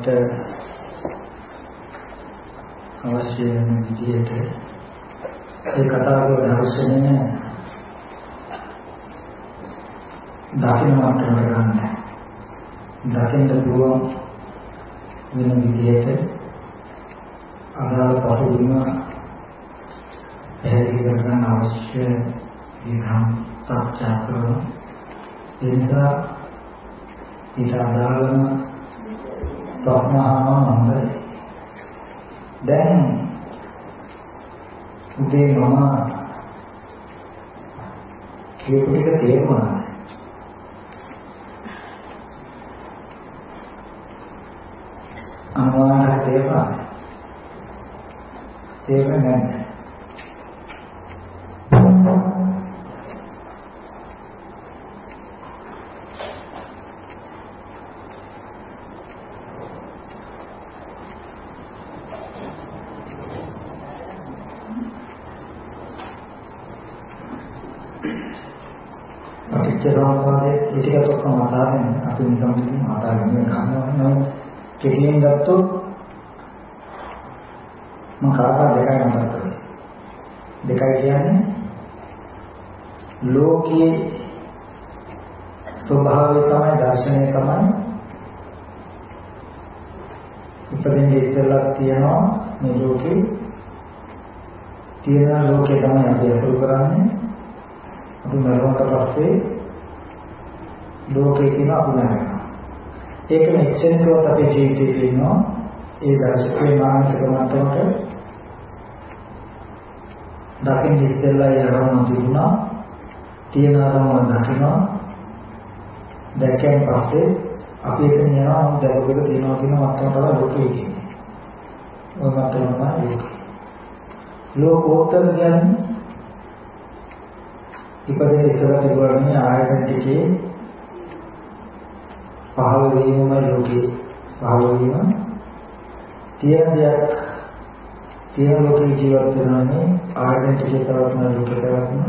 අවශ්‍ය වෙන විදිහට ඒ කතාවේ දර්ශනය දකින්න මට්ටමට ගන්න. දකින්න පුළුවන් වෙන විදිහට අදාළ පසුබිම පැහැදිලි කරගන්න අවශ්‍ය විධාන සාකච්ඡා කරනවා. ඒ නිසා ඊට අදාළම ප්‍රශ්න අහනවා. දැන් උදේ මම කියපු ටික තේරුණා. අනුවාද තේරුණා. තේරුණා නේද? පටිච්චසමුප්පාදයේ ටිකක් ඔක්කොම අතාරින්න අපි නිකම්ම අතාරින්න ගන්නවා නම් කෙටියෙන් ගත්තොත් මම කාරණා දෙකයි මතක් කරන්නේ. දෙකයි කියන්නේ ලෝකයේ ස්වභාවය තමයි දර්ශනය තමයි ඉපදෙන්නේ ඉස්සෙල්ලා තියෙනවා මේ ලෝකේ තියෙන ලෝකේ තමයි අපි අසුරු කරන්නේ. අපි මරණයට පස්සේ ලෝකේ කියන අකුණාරය. ඒකම එක්සෙන්ට්‍රෝත් අපේ ජීවිතේ තියෙනවා. ඒ දර්ශකේ මානසික මට්ටමට දකින්න ඉස්සෙල්ලා යනවා තිබුණා. තියෙන අරමුණ දකිනවා. දැකෙන් පස්සේ අපි එතන යනවා දැකපෙක තියෙනවා කියන මට්ටම තමයි ලෝකේ කියන්නේ. ඔය මට්ටම තමයි ලෝකෝත්තර කියන්නේ ඉපදෙන ඉස්සර තිබුණේ ආයතන ටිකේ පහළ වීමයි ලෝකේ පහළ වීම තියෙන දෙයක් තියෙන ලෝකේ ජීවත් වෙනවානේ ආයතන ටිකේ තවත්ම ලෝකේ තවත්ම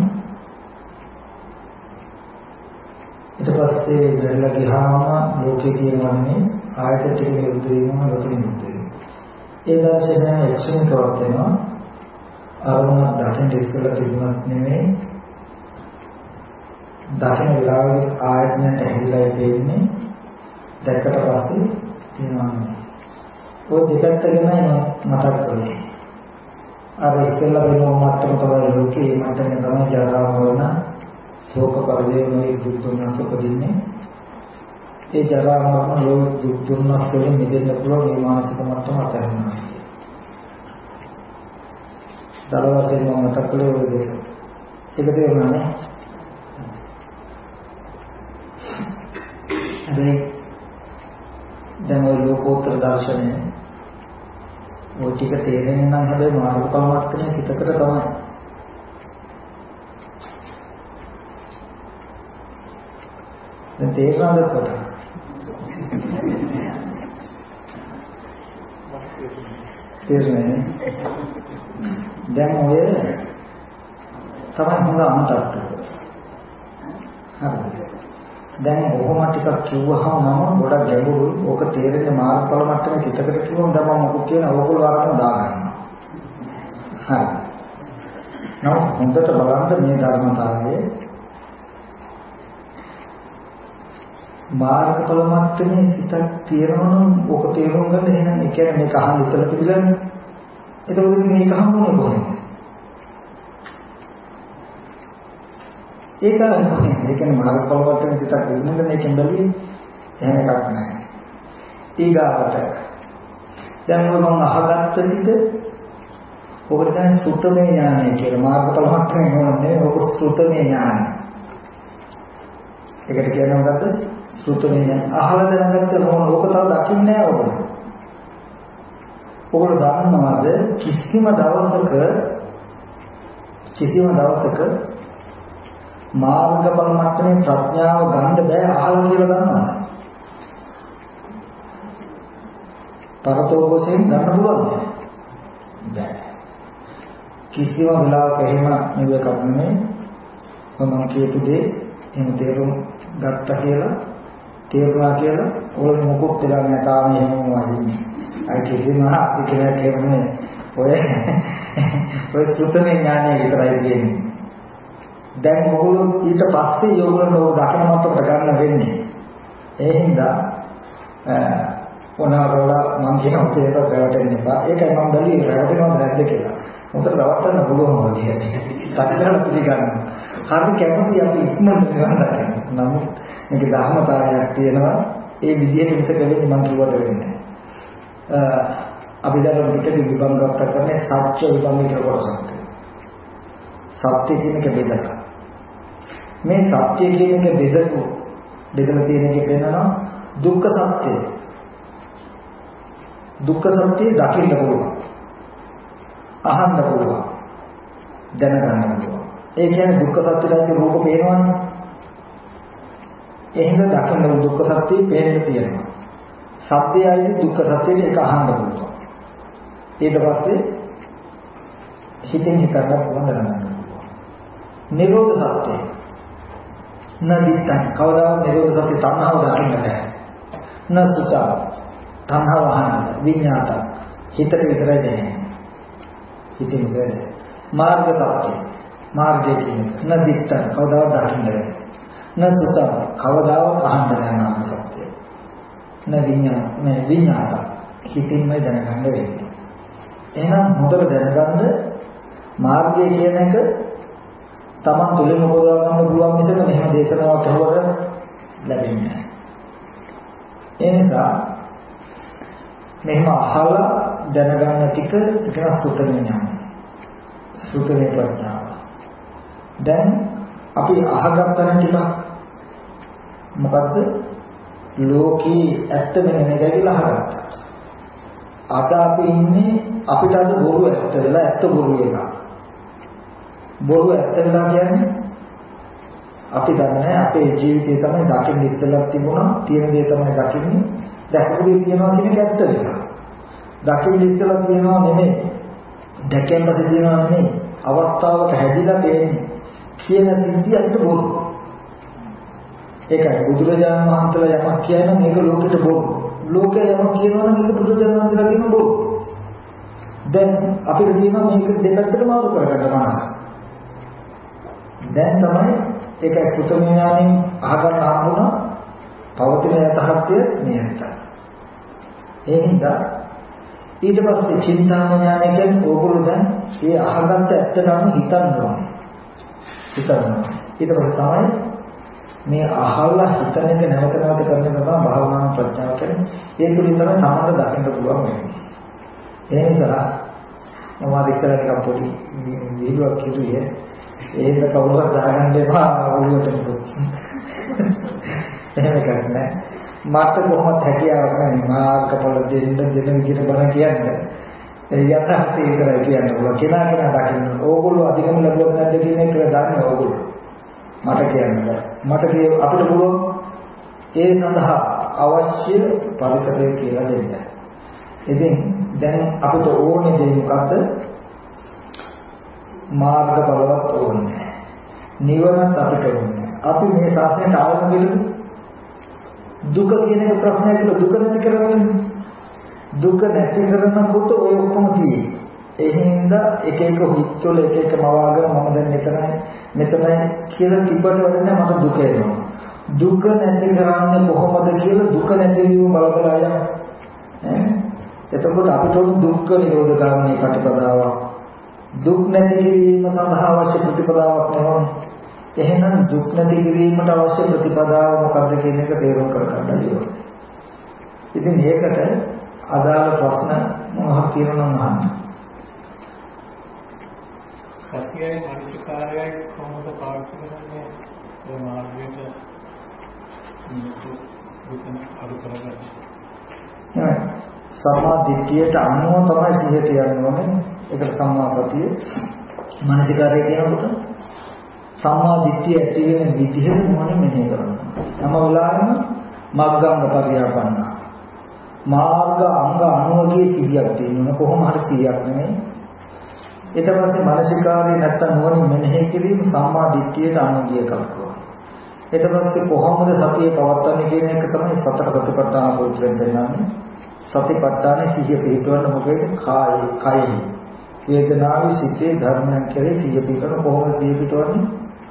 ඊට පස්සේ දැරලා ගියාම ලෝකේ කියනවානේ ආයතන ටිකේ විරුද්ධ වීම ලෝකෙ විරුද්ධ වීම ඒ දර්ශනය එක්ෂණ තවත් වෙනවා අරමුණ දකින්න ඉස්සෙල්ලා තිබුණත් නෙමෙයි දකින වෙලාවේ ආයතනයට ඇහිලා තියෙන්නේ දැක්කට පස්සේ තියෙනවා. ඔය දෙකත් ගැන මතක් කරගන්න. අර ඉස්සෙල්ලා වෙන මට්ටම තමයි ලෝකේ මට්ටම තමයි ජරා මරණ ශෝක පරිදේවනේ දුක් දුන්නස් උපදින්නේ. ඒ ජරා මරණ ලෝක දුක් දුන්නස් වලින් මිදෙන්න පුළුවන් මේ මානසික මට්ටම අතහැරෙනවා. දලවතේ මම මතක් කළේ ඔය දෙක. ඒක තේරුණා නේ? දැන් ඔය ලෝකෝත්තර දර්ශනය ඔය ටික තේරෙන්නේ නම් හැබැයි මාර්ගඵල මට්ටමේ සිතකට තමයි. දැන් තේරෙනවද කොට? තේරෙන්නේ. දැන් ඔය තමයි හොඳ අන්තර්ථය. හරිද? දැන් ඔහොම ටිකක් කිව්වහම මම ගොඩක් ගැඹුරුයි. ඕක තේරෙන්නේ මාර්ගඵල මට්ටමේ සිතකට කිව්වොත් තමයි මම මොකක් කියන ඕගොල්ලෝ වරම දාගන්නවා. හරි. නමුත් හොඳට බලන්න මේ ධර්මතාවයේ මාර්ගඵල මට්ටමේ සිතක් තියෙනවා නම් ඕක තේරුම් ගන්න එහෙනම් ඒ කියන්නේ මේක අහන්න ඉතල පිළිගන්න. ඒකවල මේක හම්බුනේ කොහොමද? ඒක කියන්නේ මාර්ගඵල වලට සිතක් වෙනද මේකෙන් බැලුවේ එහෙම එකක් නැහැ. ඊගාවට දැන් මම අහගත්ත විදිහ ඔකට දැන් සුත්තමේ ඥානය කියලා මාර්ගඵල මට්ටමේ නෝන්නේ ඔක සුත්තමේ ඥානය. ඒකට කියනවා මොකද්ද? සුත්තමේ ඥානය. අහලා දැනගත්ත මොන ඕක තව දකින්නේ නැහැ ඔයගොල්ලෝ. ඔයගොල්ලෝ දන්නවද කිසිම දවසක මාර්ගඵල මට්ටමේ ප්‍රඥාව ගන්න බෑ අහලා කියලා දන්නවා. පරතෝපසෙන් ගන්න පුළුවන්. බෑ. කිසිම වෙලාවක එහෙම නෙවෙයි කන්නේ. මම කියපු දේ එහෙම තේරුම් ගත්තා කියලා තේරුණා කියලා ඔය මොකොත් වෙලා නැහැ තාම එහෙමම වදින්නේ. අයි කිසිම ආර්ථිකයක් කියන්නේ ඔය සුතමේ ඥානය විතරයි කියන්නේ. දැන් මොකද ඊට පස්සේ යෝගනෝ දකින මතට ගන්න වෙන්නේ. ඒ හින්දා මොනවාරෝල මම කියන උත්තේක රැවටෙන්න එපා. ඒකයි මම බැලුවේ රැවටෙනවද නැද්ද කියලා. මොකද රවට්ටන්න පුළුවන් වගේ. සත්‍යන පිළිගන්න. හරි කැමති අපි ඉක්මනට නිවන් දකින්න. නමුත් මේක ධර්මතාවයක් තියෙනවා. ඒ විදිහට විතර වෙන්නේ මම කිව්වට වෙන්නේ. අපි දැන් පිටේ විභංග ප්‍රකරණේ සත්‍ය විභංග කියලා කොටසක්. සත්‍ය කියන එක බෙදලා. මේ සත්‍ය කියන එක බෙදලා තියෙන එක වෙනවා දුක්ඛ සත්‍ය. දුක්ඛ සත්‍ය දකින්න පුළුවන්. අහන්න පුළුවන්. දැනගන්න පුළුවන්. ඒ කියන්නේ දුක්ඛ සත්‍යයේ රූප පේනවනේ. එහෙම දකින්න දුක්ඛ සත්‍ය පේන්න තියෙනවා. සත්‍යයයි දුක්ඛ සත්‍යයේ එක අහන්න පුළුවන්. ඊට පස්සේ හිතින් හිතන්න පුළුවන් දැනගන්න පුළුවන්. නිරෝධ සත්‍ය නදිත්තන් කවදාවත් නිරෝධ සත්‍ය තණ්හාව දකින්න බෑ. නසුත තණ්හාව අහන්න විඤ්ඤාත හිතට විතරයි දැනෙන්නේ. හිතින් බෑ. මාර්ග සත්‍ය මාර්ගය කියන්නේ නදිත්තන් කවදාවත් දකින්න බෑ. නසුත කවදාවත් අහන්න බෑ නාම සත්‍ය. විඤ්ඤාත හිතින්ම දැනගන්න වෙන්නේ. එහෙනම් මොකද දැනගන්න මාර්ගය කියන එක තමන් තුළින් උපදවා ගන්න පුළුවන් මිසක මෙහෙම දේශනාවක් කරවල ලැබෙන්නේ නැහැ. ඒ නිසා මෙහෙම අහලා දැනගන්න ටික කියන සුතමේ ඥානය. සුතමේ ප්‍රඥාව. දැන් අපි අහගත්තන ටික මොකද්ද? ලෝකේ ඇත්ත නෙමෙයි කියලා අහගත්තා. අද අපි ඉන්නේ අපිට අද බොරු ඇත්ත වෙලා ඇත්ත බොරු වෙලා. බොරු ඇත්ත වෙලා කියන්නේ අපි දන්නේ අපේ ජීවිතේ තමයි දකින්න ඉස්සෙල්ලා තිබුණා තියෙන දේ තමයි දකින්නේ. දැකපු දේ තියනවා කියන එක ඇත්ත වෙලා. දකින්න ඉස්සෙල්ලා තියනවා නෙමෙයි. දැකෙන් පස්සේ තියනවා නෙමෙයි. අවස්ථාවක හැදිලා පේන්නේ කියන සිද්ධිය අපිට බොරු. ඒකයි බුදුරජාණන් වහන්සේලා යමක් කියන මේක ලෝකෙට බොරු. ලෝකේ යමක් කියනවා නම් ඒක බුදුරජාණන් වහන්සේලා කියන බොරු. දැන් අපිට තියෙනවා මේක දෙපැත්තට මාරු කරගන්න මනස. දැන් තමයි ඒක පුතමයාණන් අහගන්න ආවුණා පවතින යථාර්ථය නියතයි. ඒ හින්දා ඊට පස්සේ චින්තාම ඥානය කියන්නේ ඕගොල්ලෝ දැන් මේ අහගත්ත ඇත්තටම හිතන්න ඕනේ. ඊට පස්සේ තමයි මේ අහලා හිතන එක නැවත නැවත කරන එක තමයි භාවනා ප්‍රඥාව කියන්නේ. ඒ තුලින් තමයි සමහර දකින්න පුළුවන් වෙන්නේ. ඒ නිසා මම විතර ටිකක් පොඩි වීඩියෝවක් කිව්වේ ඒක කවුරුත් දාගන්න එපා ඔළුවට. එහෙම කරන්නේ මට කොහොමද හැකියාවක් නැහැ මාර්ගඵල දෙන්න විදිහට බණ කියන්නේ. ඒ යථාර්ථය විතරයි කියන්නේ. කෙනා දකින්න. ඕගොල්ලෝ අධිකම ලැබුවත් නැද්ද කියන එක දන්නේ ඕගොල්ලෝ. මට කියන්න බෑ. අපිට පුළුවන් ඒ සඳහා අවශ්‍ය පරිසරය කියලා දෙන්න. ඉතින් දැන් අපිට ඕනේ දේ මොකද්ද? මාර්ග බලවත් ඕනේ. නිවනත් අපිට ඕනේ. අපි මේ ශාසනයට ආවම දුක කියන එක ප්‍රශ්නයක් දුක නැති කරගන්න. දුක නැති කරනකොට ඔය ඔක්කොම තියෙන්නේ. ඒ හින්දා එක එක හිතවල එක එක මවාගෙන මම දැන් මෙතනයි කියලා තිබ්බට වඩා මට දුක එනවා. දුක නැති කරන්නේ කොහොමද කියලා දුක නැති වීම බලබලා යනවා. එතකොට අපිට දුක්ඛ නිරෝධ ගාමී ප්‍රතිපදාවක් දුක් නැති කිරීම සඳහා අවශ්‍ය ප්‍රතිපදාවක් නෙවෙයි. එහෙනම් දුක් නැති කිරීමට අවශ්‍ය ප්‍රතිපදාව මොකක්ද කියන එක තේරුම් කරගන්න ඕනේ. ඉතින් මේකට අදාළ ප්‍රශ්න මොනවද කියනවා නම් අහන්න. සත්‍යයේ මානසිකාරයයි කොහොමද පාවිච්චි කරන්නේ ඒ මාර්ගයට දුකන අඩු කරගන්න. සම්මා දිට්ඨියට අනුව තමයි සිහියට යන්න ඕනේ. ඒකට සම්මා සතිය මානසිකාරය කියනකොට සම්මා දිට්ඨිය ඇති වෙන විදිහට මොනවද මෙහෙය කරන්නේ. හැම වෙලාවෙම මග්ගංග පරියාපන්න. මාර්ග අංග අනුවගේ සිහියක් තියෙනවා. කොහොම හරි සිහියක් නෙමෙයි. ඊට පස්සේ මානසිකාරය නැත්තම් නුවණින් මෙනෙහි කිරීම සම්මා දිට්ඨියට අනුගිය කරනවා. ඊට පස්සේ කොහොමද සතිය පවත්වන්නේ කියන එක තමයි සතර සතිපට්ඨාන සූත්‍රයෙන් දෙන්නන්නේ. සතිපට්ඨානේ සිහිය පිටවන්න මොකද? කයයි. වේදනාවේ සිටේ ධර්මයන් කෙරේ සිහිය පිටවන කොහොමද සිහිය පිටවන්නේ?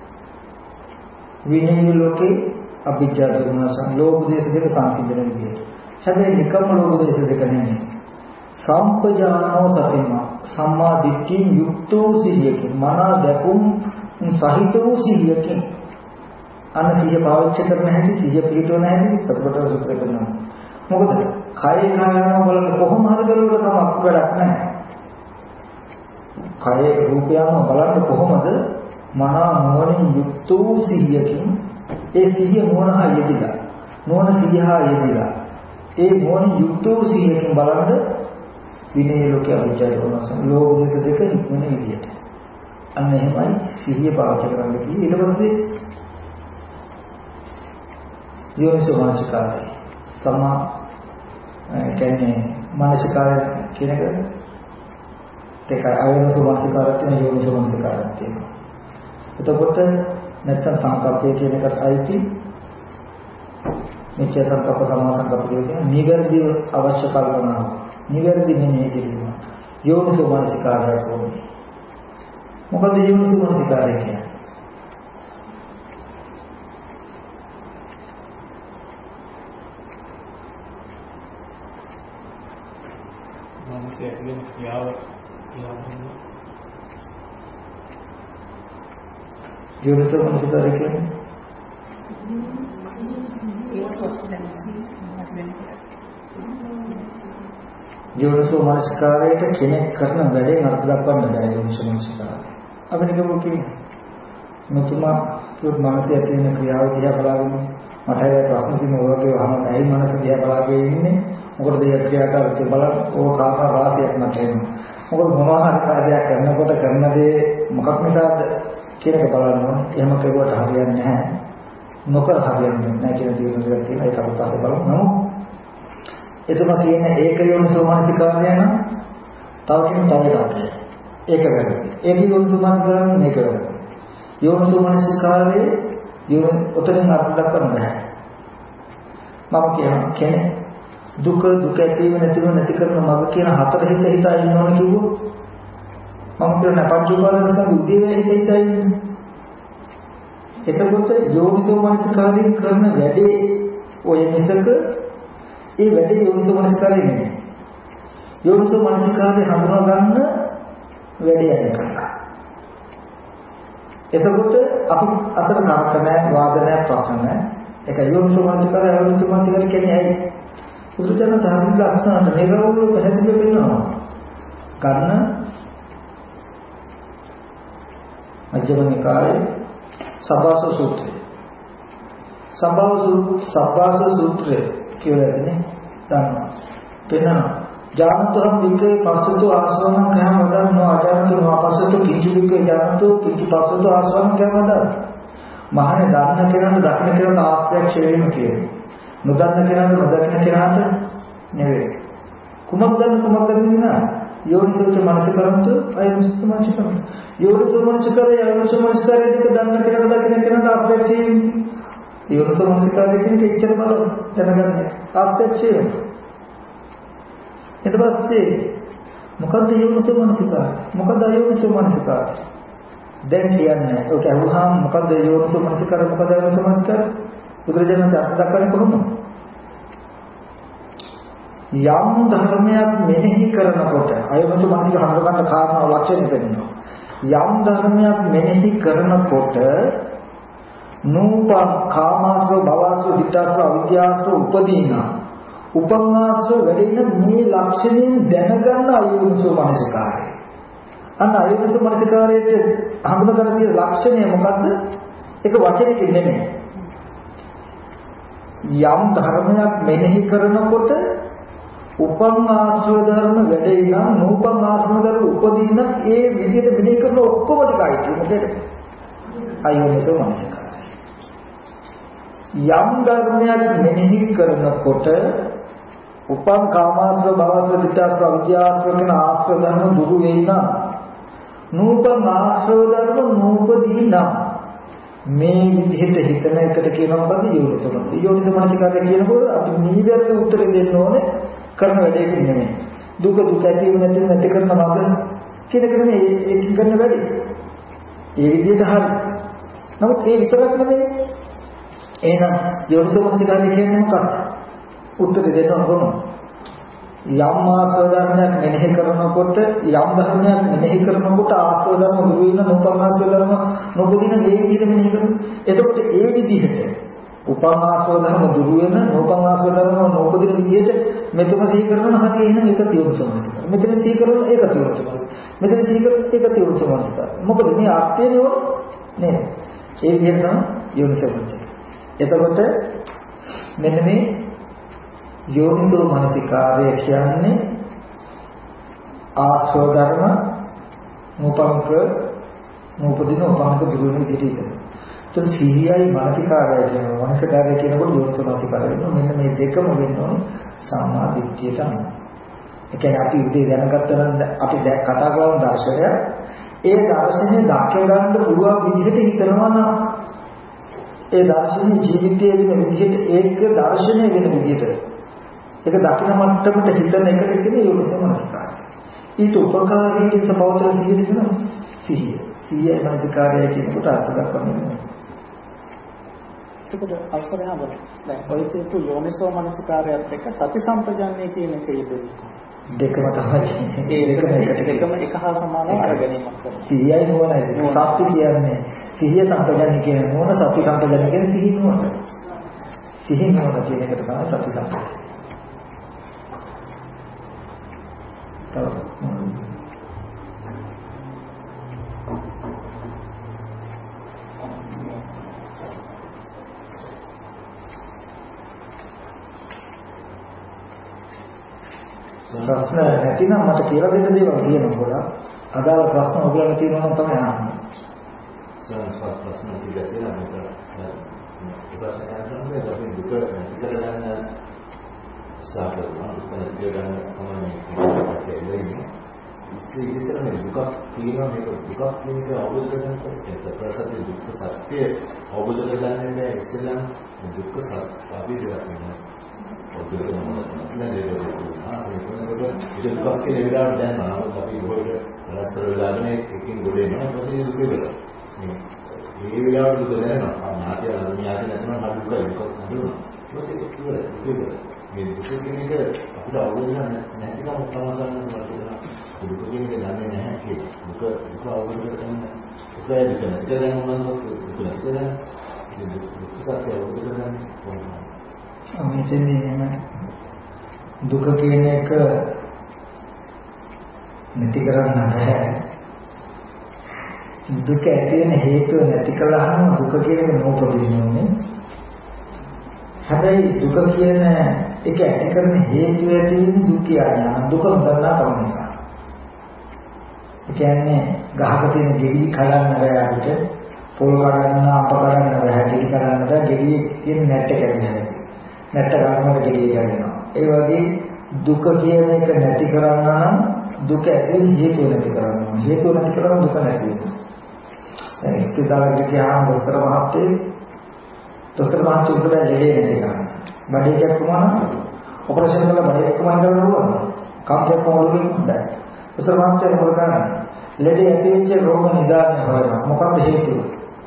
විනය ලෝකේ අභිජ්ජා ධර්මසං ලෝභ දේශ දෙක සංසිඳන විදියට. හැබැයි නිකම්ම ලෝභ දේශ දෙක නෙමෙයි. සම්පජානෝ සතිම සම්මා දිට්ඨියෙන් යුක්ත වූ සිහියකින් මනා දැකුම් සහිත වූ සිහියකින් අන්න සිහිය පාවිච්චි කරන හැටි සිහිය පිටවන හැටි සතරට සූත්‍රය කරනවා. මොකද කය කායන වල කොහොම හරි බලුවට තමක් වැඩක් නැහැ. කය රූපයම බලන්න කොහොමද මනා නුවණින් යුක්ත වූ සිහියකින් ඒ සිහිය නුවණහා යෙදිලා නුවණ සිහියහා යෙදිලා ඒ නුවණින් යුක්ත වූ සිහියකින් බලන්න විනය ලෝකයේ අවිජ්ජා දෝමස ලෝභ දේශ දෙක ඉක්මන විදියට. අන්න එහෙමයි සිහිය පාවිච්චි කරන්න කිව්වේ. ඊට පස්සේ යෝනිසෝ මනසිකාරය සමා කියන්නේ මානසිකාරය කියන එක දෙකයි. අයෝනිසෝ මනසිකාරයත් තියෙනවා යෝනිසෝ මනසිකාරයත් තියෙනවා. එතකොට නැත්නම් සංකල්පය කියන එකට අයිති නිත්‍ය සංකල්ප සමාන සංකල්ප කියන්නේ නිවැරදි අවශ්‍ය කල්පනාව. නිවැරදි නෙමෙයි කියනවා. යෝනිසෝ මනසිකාරය කියන්නේ. මොකද යෝනිසෝ මනසිකාරය කියන්නේ? මනසේ ඇතුළේ ක්‍රියාව යෝනිසෝ මනසිකාරය කියන්නේ යෝනිසෝ මනසිකාරයට කෙනෙක් කරන වැඩේ අර්ථ දක්වන්න බෑ යෝනිසෝ මනසිකාරය. අපිට කියමු කියන්නේ මෙතුමා කියොත් මනසේ ඇති වෙන ක්‍රියාව දිහා බලාගෙන මට ඒ ප්‍රශ්න තියෙන ඔයගේ වහම ඇයි මනස දිහා බලාගෙන ඉන්නේ? මොකටද ඒ ක්‍රියාකාරීත්වය බලන්න ඕක කාරණා රාශියක් මට එනවා. මොකද මොනවා හරි කාර්යයක් කරනකොට කරන දේ මොකක් නිසාද කියන එක බලන්න ඕනේ. එහෙම කෙරුවට හරියන්නේ නැහැ. නොකර හරියන්නේ නැහැ කියන දේ මොකද කියලා ඒක අපිට පස්සේ බලමු. නමුත් එතුමා කියන්නේ ඒක යෝනිසෝ මනසිකාරය නම් තව කෙනෙක් තවයි. ඒක වැරදි. ඒක යෝනිසෝ මනසිකාරය මේක වැරදි. යෝනිසෝ මනසිකාරයේ උතරින් අර්ථ දක්වන්න බෑ. මම කියනවා කෙනෙක් දුක ඇතිව නැතිව නැති කරන මඟ කියන හතර හිතා ඉන්නවනේ කිව්වොත් මම කියන පංච උපාදානස්කන්ධ උදේවැය හිතා ඉන්නේ. එතකොට යෝනිසෝ මනසිකාරයෙන් කරන වැඩේ ඔය මිසක ඒ වැඩේ යෝනිසෝ මනසිකාරය නෙමෙයි. යෝනිසෝ මනසිකාරය හඳුනා ගන්න වැඩේ අයකලා. එතකොට අපි අතර තර්ක නැහැ, වාද නැහැ, ප්‍රශ්න නැහැ. ඒක යෝනිසෝ මනසිකාරය යෝනිසෝ මනසිකාරය කියන්නේ ඇයි? බුදුදහම සාහිත්‍ය ලක්ෂණ මේකවල පැහැදිලිව වෙනවා. ගන්න මජ්ක්‍ධිම නිකායේ සබ්බාස සූත්‍රය. සබ්බාස සූත්‍රය කියලා දෙන්නේ ගන්නවා. වෙනවා. ජානතෝම් විකේ පස්සතු ආස්වමං කයම වදන්නෝ අජානතෝ නොපස්සතු කිංචි විකේ ජානතෝ කිංචි පස්සතු ආස්වමං කයම වදන්න. මහානේ දන්න කෙනාට දකින්න කෙනාට ආශ්‍රය වීම කියන්නේ. නොදන්න කෙනාට නොදකින්න කෙනාට නෙවෙයි. කුමක්ද නා යෝනිසෝ මනසිකරන්තු අයෝනිසෝ මනසිකරන්තු. යෝනිසෝ මනසිකරය අයෝනිසෝ මනසිකරය දෙක දන්න කෙනාට දකින්න කෙනාට ආශ්‍රය වීම. යෝනිසෝ මනසිකරය කියන්නේ ඉච්ඡර බල දැනගන්න ආශ්‍රය වීම. ඊට පස්සේ මොකද්ද යෝනිසෝ මනසිකරය? මොකද්ද අයෝනිසෝ මනසිකරය? දැන් කියන්නේ ඔක අහුවාම මොකද්ද යෝනිසෝ මනසිකරය? මොකද්ද අයෝනිසෝ මනසිකරය? බුදුරජාණන් අර්ථ දක්වන්නේ කොහොමද? යම් ධර්මයක් මෙනෙහි කරනකොට අයෝනිසෝ මනසික හඳුනගන්න කාරණා ලක්ෂණ දෙන්නවා. යම් ධර්මයක් මෙනෙහි කරනකොට නූප කාමාශ්‍රව භවශ්‍රව ditthාශ්‍රව අවිද්‍යාශ්‍රව උපදීනා උපංගාශ්‍රව වැඩෙන මේ ලක්ෂණයෙන් දැනගන්න අයෝනිසෝ මනසිකාරය. අන්න අයෝනිසෝ මනසිකාරයේ හඳුනගන්න තියෙන ලක්ෂණය මොකද්ද? ඒක වචනයකින් නෙමෙයි. යම් ධර්මයක් මෙනෙහි කරනකොට උපන් ආශ්‍රව ධර්ම වැඩේ නම් නූපන් ආශ්‍රව ධර්ම උපදීන ඒ විදිහට මෙනෙහි කරන ඔක්කොම ටිකයි මොකද අයෝනිසෝ මනසිකාරය. යම් ධර්මයක් මෙනෙහි කරනකොට උපන් කාමාශ්‍රව භවශ්‍රව ditthාශ්‍රව අවිද්‍යාශ්‍රව කියන ආශ්‍රව ධර්ම දුරු වෙයි නම් නූපන් ආශ්‍රව ධර්ම නූපදී නම් මේ විදිහට හිතන එකට කියනවා මොකද යෝනිසෝමනසිකාරය. යෝනිසෝමනසිකාරය කියනකොට අපි නිවැරදි උත්තර දෙන්න ඕනේ කරන වැඩේක නෙමෙයි. දුක ඇතිව නැති කරන මඟ කියන එක නෙමෙයි ඒකින් කරන වැඩේ. ඒ විදිහට හරි. නමුත් ඒ විතරක් නෙමෙයි. එහෙනම් යෝනිසෝමනසිකාරය කියන්නේ මොකක්ද? උත්තර දෙන්න ඕන. යම් ආස්වාද ධර්මයක් මෙනෙහි කරනකොට යම් ධර්මයක් මෙනෙහි කරනකොට ආස්වාද ධර්ම දුරු වෙන නොපන් ආස්වාද ධර්ම නොපදින මේ විදිහට මෙනෙහි කරනවා. එතකොට ඒ විදිහට උපන් ආස්වාද ධර්ම දුරු වෙන නොපන් ආස්වාද ධර්ම නොපදින විදිහට මෙතන සිහි කරනවා හරිය එහෙනම් ඒක තියොන්සමනසිකාරය. මෙතන සිහි කරනවා ඒක තියොන්සමනසිකාරය. මෙතන සිහි කරනවා ඒක තියොන්සමනසිකාරය. මොකද මේ ආත්මයනේ නේද? ඒ විදිහට තමයි යෝනිසමනසිකාරය. එතකොට මෙන්න මේ යෝනිසෝ මනසිකාරය කියන්නේ ආස්වාද ධර්ම නූපංක නූපදින උපංක දුරුවෙන විදිහට. ඒත් සිහියයි මනසිකාරය කියනවා. මනසිකාරය කියනකොට යෝනිසෝ මනසිකාරය වෙනවා. මෙන්න මේ දෙකම වෙනවා සම්මා දිට්ඨියට අනුව. ඒ කියන්නේ අපි උදේ දැනගත්තා නම් අපි දැන් කතා කරන දර්ශනය ඒ දර්ශනේ දක්ක ගන්න පුළුවන් විදිහට හිතනවා නම් ඒ දර්ශනේ ජීවිතයේ වෙන විදිහට ඒක දර්ශනය වෙන විදිහට ඒක දකින මට්ටමට හිතන එකට කියන්නේ යෝනිසෝ මනසිකාරය. ඊට උපකාරී සපෞත්‍ර සිහිය දෙනවා. සිහිය මනසිකාරය කියනකොට අර්ථ දක්වන්නේ. ඒකට අවසරයම දැන් ඔය කියපු යෝනිසෝ මනසිකාරයත් එක්ක සති සම්පජන්ණය කියන එක යෙදෙන්නේ. දෙකම තමයි. ඒ දෙකම එක හා සමානව අරගෙනීමක් කරනවා. සිහියයි නෝනයි. සත්‍ය කියන්නේ සිහිය සම්පජන්ණය කියන නෝන සති සම්පජන්ණය කියන්නේ සිහි නෝන. සිහි නෝන කියන එකට තමයි සති සම්පජන්ණය. ප්‍රශ්න නැතිනම් මට කියලා දෙන්න දේවල් කියනකොට අදාළ ප්‍රශ්න ඔයගොල්ලෝ තියෙනවා නම් තමයි අහන්නේ. සංස්කාර ප්‍රශ්න පිළිගැටලා මට ප්‍රශ්න අහන්නේ අපි දුක ඉතල ගන්න සාකච්ඡා දුක ඉතල ගන්න තමයි ඉස්සෙල්ලා දුක කියනවා මේක දුක කියන එක අවබෝධ කරගන්නකොට ඒක ප්‍රසන්න දුක් සත්‍ය අවබෝධ කරගන්න බෑ ඉස්සෙල්ලා දුක් සත්‍ය අපි දෙයක් ඒක දුක කියන විදිහට දැන් මම අපි ගොඩ රැස්තර වෙලාගෙන එකකින් ගොඩ එනවා පස්සේ දුක වෙනවා. මේ වෙලාවට දුක දැනෙනවා. ඥාතිය නැත්නම් දුක නදුනවා. ඊපස්සේ දුක මේ දුක කියන එක අපිට අවබෝධ නැතිකම සමාසන්න පුළුවන්. දුක කියන එක දන්නේ නැහැ කියලා. දුක අවබෝධ කරගන්න උපයද කරන. ඒක දැන් මොනවද දුක නැත්නම් දුක අවබෝධ කරගන්න ඕනේ. මෙතන දුක කියන එක නැති කරන්න බෑ. දුක ඇති වෙන හේතුව නැති කළාම දුක කියන එක නෝපදින්නේ. හැබැයි දුක කියන එක ඇති කරන හේතුව ඇති වෙන්නේ දුක කියන දුක නොදන්නා කම නිසා. ඒ කියන්නේ ගහක තියෙන ගෙඩි කඩන්න බෑ අපිට. පොල් කඩන්න, අප කඩන්න බෑ, ගෙඩි කඩන්න බෑ, ගෙඩි කියන නැට්ට කැඩෙනවා. නැට්ට ගන්නකොට ගෙඩි කැඩෙනවා. ඒ වගේ දුක කියන එක නැති කරන්න නම් දුක ඇති හේතුව නැති කරන්න ඕනේ. හේතුව නැති කරන දුක නැති වෙනවා. දැන් ඉස්තිදාලට ගියාම දොස්තර මහත්තයෙක් උඩ ලෙඩේ නැති කරන්න. බඩේ කැක්කුමන ඔපරේෂන් කරලා බඩේ කැක්කුමන කරන්න ඕන. කාම්කේ කොහොමද හොඳයි. දොස්තර මහත්තයා මොකද කරන්නේ? ලෙඩේ ඇති වෙච්ච රෝග නිදානය හොයනවා. මොකක්ද හේතුව?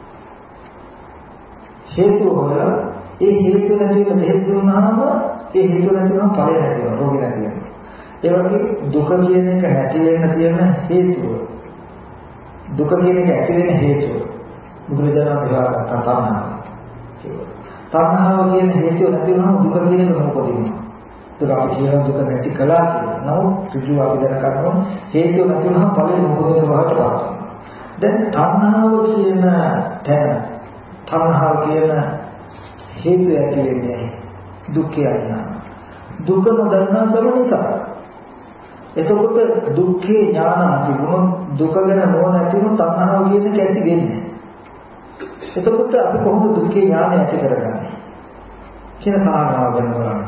හේතුව හොයලා ඒ හේතුව නැති වෙන හේතු දුන්නාම ඒ හේතුව නැති වෙන ඵලය නැති වෙනවා. රෝගය නැති වෙනවා. ඒ වගේ දුක කියන එක නැති වෙන්න තියෙන හේතුව දුක කියන එක ඇති වෙන හේතුව බුදුරජාණන් වහන්සේ තණ්හාව. තණ්හාව කියන හේතුව නැති වුණාම දුක කියන එක මොකදිනවා? ඒක අපි කියන දුක නැති කළා කියන නමුත් ඍජුව අපි දැනගන්නවා හේතුව නැති වුණාම ඵලෙ මොකද වෙනවා? දැන් තණ්හාව කියන තැන තණ්හාව කියන හේතුව ඇති වෙන්නේ දුක් කියනවා. දුක නොදන්නා කම නිසා. එතකොට දුක්ඛේ ඥාන තිබුණොත් දුක ගැන නොවන ඇතිවෙන තණ්හාව කියන එක ඇති වෙන්නේ. එතකොට අපි කොහොමද දුක්ඛේ ඥානය ඇති කරගන්නේ? කියන කාරණාව ගැන බලන්න.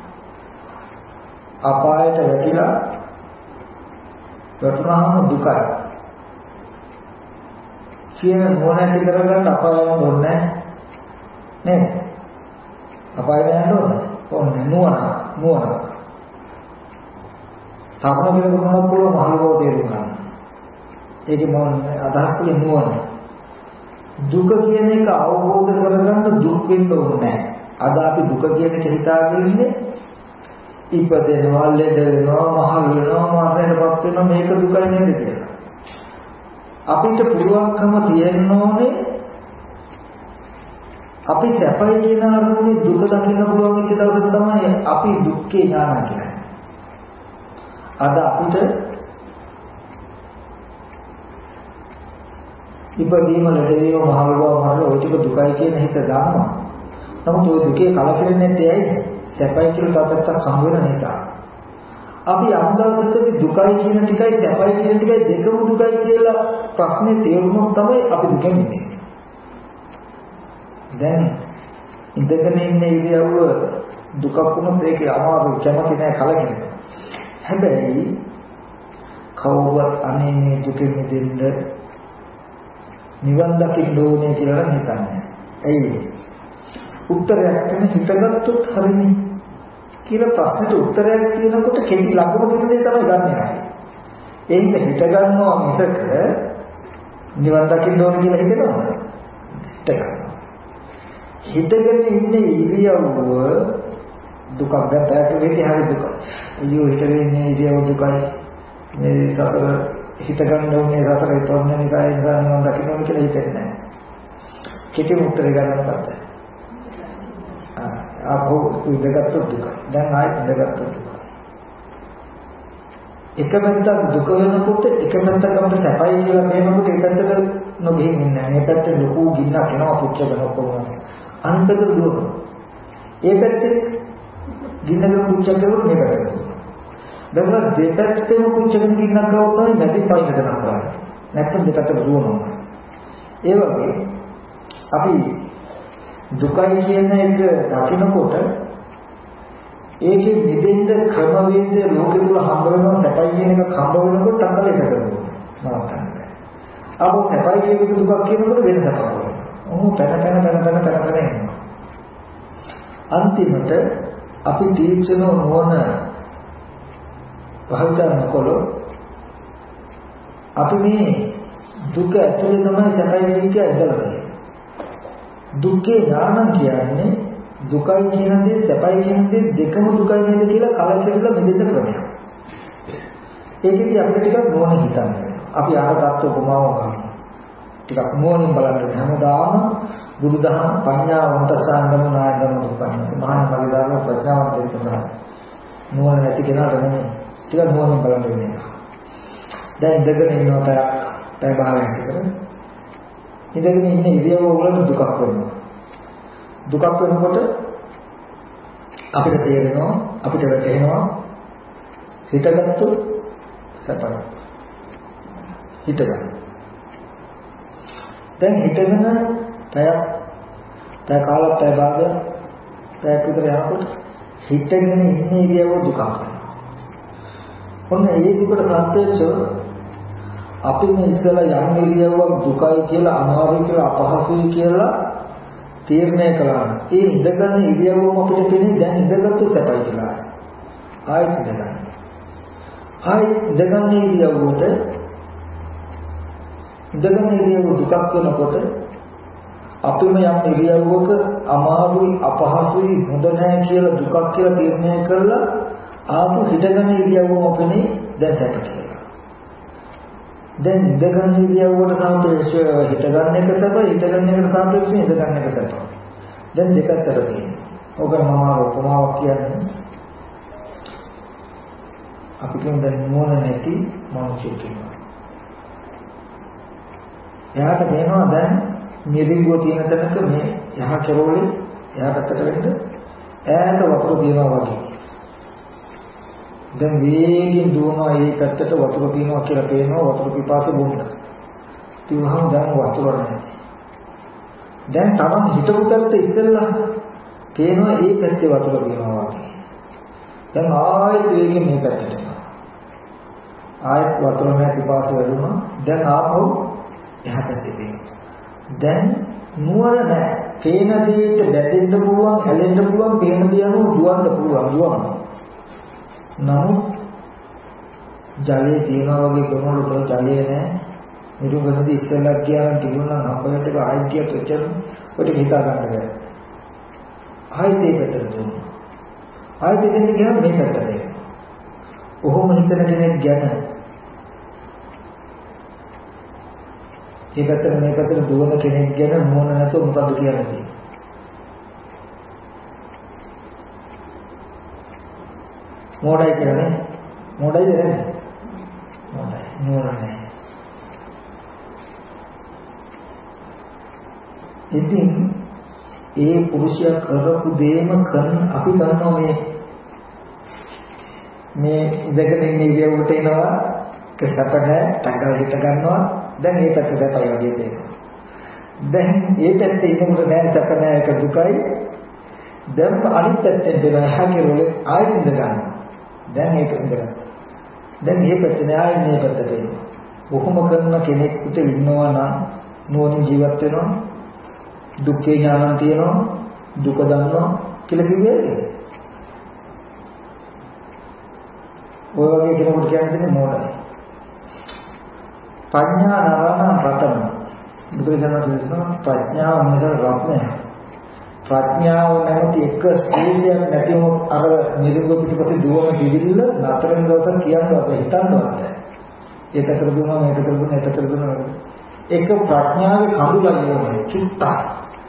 අපායට වැටුණාම දුකයි. කියන නුවණ ඇති කරගන්න අපායම ඕනේ නේද? අපායම යන්න ඕනේ නුවණ. සාමාන්‍ය කෙනෙකුට මොනවද පුළුවන් මහලෝ තේරුම් ගන්න. ඒකේ මොන අදහස් කියන්නේ නුවණ. දුක කියන එක අවබෝධ කරගන්න දුක් වෙන්න ඕනේ නැහැ. අද අපි දුක කියන එක හිතාගෙන ඉන්නේ ඉපදෙනවා, ලෙඩ වෙනවා, මහල් වෙනවා, මරණයටපත් වෙනවා මේක දුකයි නේද කියලා. අපිට පුළුවන්කම තියෙන්න ඕනේ අපි සැපයි කියන අරමුණේ දුක දකින්න පුළුවන් වෙච්ච දවසට තමයි අපි දුක්ඛේ ඥාන කියන්නේ. අද අපිට ඉපදීම ලැබීම මහලුවා මරණ ඔය ටික දුකයි කියන හිත ගන්නවා. නමුත් ඔය දුකේ කලකිරෙන්නේ නැත්තේ ඇයි? සැපයි කියලා තත්ත්වයක් හම් වෙන නිසා. අපි අන්දවසකදී දුකයි කියන ටිකයි සැපයි කියන ටිකයි දෙකම දුකයි කියලා ප්‍රශ්නේ තේරුනොත් තමයි අපි දුකෙන් මිදෙන්නේ. දැන් ඉඳගෙන ඉන්න ඉරියව්ව දුකක් වුණොත් ඒකේ අමාරු කැමති නැහැ කලකිරෙන. හැබැයි කවුරුත් අනේ මේ දුකෙන් මිදෙන්න නිවන් දකින්න ඕනේ කියලා හිතන්නේ. එයි උත්තරයක් තමයි හිතගත්තොත් හරිනේ කියලා ප්‍රශ්නෙට උත්තරයක් කියනකොට කෙටි ලකුණු දෙන දේ තමයි ගන්නෙ. ඒක හිත ගන්නවා මිසක නිවන් දකින්න ඕනේ කියලා හිතනවද? හිතගෙන ඉන්නේ ඉරියව්ව දුකක් ගැටට වෙටි හරි දුක. අයියෝ හිතගෙන ඉන්නේ ඉරියව්ව දුකයි. මේ සතර හිත ගන්න ඕනේ රසර තෝරන නිසා නිවන් දකින්න ඕනේ කියලා හිතෙන්නේ නැහැ. කෙටි උත්තරය ගන්න බෑ. ආපහු ඉඳගත්තු දුක. දැන් ආයෙත් ඉඳගත්තු දුක. එක පැත්තක් දුක වෙනකොට එක පැත්තක් අපිට සැපයි කියලා කියනකොට ඒ පැත්තට නොගෙහින් ඉන්නේ නැහැ. මේ පැත්තේ ලොකු ගින්නක් එනවා පුච්චගෙන ඔක්කොම. අන්තක දුක. ඒ පැත්තේ ගින්නක පුච්චගෙන මේ පැත්තට. දැන් දෙපැත්තේම පුච්චගෙන ගින්නක් ගවොත් තමයි නැති පයින් කරනවා. නැත්නම් දෙකට දුවනවා. ඒ වගේ අපි දුකයි කියන එක දකිනකොට ඒකේ නිදෙන්න ක්‍රමවේදය ලෝකෙ තුල හම්බ වෙනවා සැපයි කියන එක හම්බ වෙනකොට තකලෙට කරනවා නවත්තන්න. ආපහු සැපයි කියන දුකක් කියනකොට වෙනසක් වෙනවා. ඔහොම පැන එනවා. අන්තිමට අපි තීක්ෂණ නොවන පහතරනකොල අපි මේ දුක ඇතුලේ තමයි සැපයි කියන එක ඉඳලා දුක්ඛේ ඥාන කියන්නේ දුකයි කියන දේ සැපයි කියන දේ දෙකම දුකයි නේද කියලා කලකිරලා මෙදෙන්න ක්‍රමයක්. ඒකෙදි අපිට ටිකක් නුවණ හිතන්න. අපි අහගත්ත උපමාව ගන්න. ටිකක් නුවණින් බලන්න හැමදාම බුදුදහම පඤ්ඤාවන්ත සංගම නායකම දුප්පන්නේ. මහාන මගදාන ප්‍රඥාවන්තයෙක් තමයි. නුවණ නැති කෙනාට නෙමෙයි. ටිකක් නුවණින් බලන්න වෙන්නේ. දැන් ඉඳගෙන ඉන්නකොට පැය භාගයක් විතර ඉඳගෙන ඉන්න ඉරියව්ව වල දුකක් වෙනවා. දුකක් වෙනකොට අපිට තේරෙනවා අපිට වැටහෙනවා හිතගත්තු සතර. හිතගන්න. දැන් හිතගෙන පැය කාලක් පැය භාගයක් පැයක් විතර යනකොට හිතගෙන ඉන්න ඉරියව්ව දුකක් වෙනවා. ඔන්න ඒ දුකට සත්‍යච්ච අපි මේ ඉස්සලා යම් ඉරියව්වක් දුකයි කියලා අමාරුයි කියලා අපහසුයි කියලා තීරණය කළා. ඒ ඉඳගන්න ඉරියව්වම අපිට පේන්නේ දැන් ඉඳගත්තු සැපයි කියලා. ආයෙත් ඉඳගන්න. ආයෙත් ඉඳගන්න ඉරියව්වට ඉඳගන්න ඉරියව්ව දුකක් වෙනකොට අපිම යම් ඉරියව්වක අමාරුයි අපහසුයි හොඳ නැහැ කියලා දුකක් කියලා තීරණය කළා. ආපහු හිතගන්න ඉරියව්වම අපනේ දැන් සැප කියලා. දැන් ඉඳගන්න ඉරියව්වට සාපේක්ෂව හිතගන්න එක සැපයි, හිතගන්න එකට සාපේක්ෂව ඉඳගන්න එක සැපයි. දැන් දෙකකට තියෙනවා. ඔක මම උපමාවක් කියන්නේ. අපි කියන දැන් නුවණ නැති මානසික කෙනා. එයාට වෙනවා දැන් මිරිඟුව තියෙන තැනක මේ යහ කෙරෝලේ එයාට වෙන්න ඈත වතුර දිනවා වගේ. දැන් වේගින් දුවනවා මේ පැත්තට වතුර පිනවා කියලා පේනවා වතුර පිපාසෙ බොන්න. තියුනහම දැන් වතුර නැහැ. දැන් තරම් හිතපු පැත්ත ඉස්සෙල්ලා පේනවා මේ පැත්තේ වතුර පිනවා වගේ. දැන් ආයෙත් වේගින් මේ පැත්තට යනවා. ආයෙත් වතුර නැහැ පිපාසෙ වැඩුණා. දැන් ආපහු එහා පැත්තේ තියෙනවා. දැන් නුවණ නැහැ. පේන දෙයට බැඳෙන්න පුළුවන්, හැලෙන්න පුළුවන්, පේන දේ අනුව දුවන්න පුළුවන්. නමුත් ජලයේ තියනවා වගේ කොනොලට ජලයේ නැහැ. නිරුගනදී ඉස්සෙල්ලා කියන තිබුණා නම් අපිට ආයිතිය ප්‍රචාර ඔය හිතා ගන්න බැහැ. ආයිතිය පැත්තට දුන්නා. ආයිතිය කියන්නේ මේ පැත්තට. ඔහොම හිතන කෙනෙක් ගැන ඒකට මේකට දුවන කෙනෙක් ගැන මොන නැතුව මොකද කියන්නේ? මොඩයි කියන්නේ මොඩයිද නැහැ. මොඩයි නෝරන්නේ. ඉතින් ඒ පුරුෂයා කරපු දේම කරන අපි දන්නවා මේ ඉඳගෙන ඉන්න ඉරියව්වට එනවා කසප නැහැ තංගල හිට ගන්නවා දැන් මේ පැත්ත දැපයි වගේ දෙනවා දැන් මේ පැත්තේ ඉන්නකොට නෑ සැප නැහැ ඒක දුකයි දැන් අනිත් පැත්තෙන් දෙනවා හැකිරොල ආයෙත් ඉඳ ගන්නවා දැන් මේක ඉඳලා දැන් මේ පැත්තේ නෑ ආයෙත් මේ පැත්තට එනවා කොහොම කරන කෙනෙකුට ඉන්නවා නම් නුවණින් ජීවත් වෙනවා දුක්ඛේ ඥානං තියෙනවා දුක දන්නවා කියලා කිව්වේ ඔය වගේ කෙනෙකුට කියන්නේ මොඩයි ප්‍රඥා නරණ රතන බුදුරජාණන් කියනවා ප්‍රඥාව මෙතන රත්නය ප්‍රඥාව නැති එක ශීලයක් නැතිවම අර නිරුග පිටපස්සේ දුවන පිළිවිල්ල නතරෙන් දවසක් කියන්නේ අපේ හිතන්නවත් ඒකට දුන්නා මේකට දුන්නා ඒකට දුන්නා එක ප්‍රඥාවේ කඳුලයි ඕනේ චුට්ටක්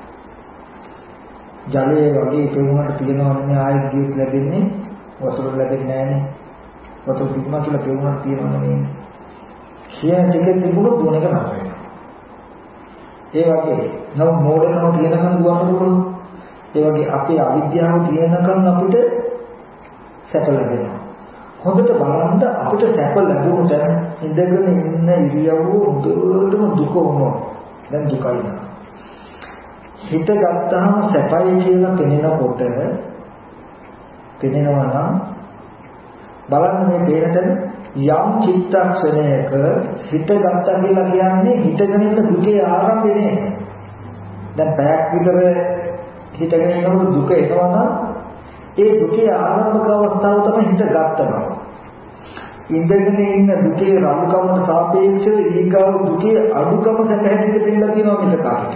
ජලයේ වගේ පෙවුමකට තියෙනවා නේ ආයෙත් ජීවිත ලැබෙන්නේ වතුර ලැබෙන්නේ නැහැනේ වතුර තිබුණා කියලා පෙවුමක් තියෙනවා නේ කියන දෙකෙන් තිබුණොත් දුවන එක නෑ ඒ වගේ නව මෝඩකම තියෙනකන් දුවන්න පුළුවන් ඒ වගේ අපේ අවිද්‍යාව තියෙනකන් අපිට සැප ලැබෙනවා හොඳට බලන්න අපිට සැප ලැබුණු තැන ඉඳගෙන ඉන්න ඉරියව්ව හොඳටම දුක වුණා දැන් දුකයි නා හිත ගත්තාම සැපයි කියලා පෙනෙනකොට පෙනෙනවා නම් බලන්න මේ පේනතන යම් චිත්තක්ෂණයක හිත ගත්තා කියලා කියන්නේ හිතගෙන ඉන්න දුකේ ආරම්භය නේ දැන් පැයක් විතර හිතගෙන ඉන්නකොට දුක එනවා නම් ඒ දුකේ ආරම්භක අවස්ථාව තමයි හිත ගන්නවා ඉඳගෙන ඉන්න දුකේ රමුකමට සාපේක්ෂව ඊගාව දුකේ අඩුකම සැපහැදිලි දෙන්න කියනවා මෙන්න කාට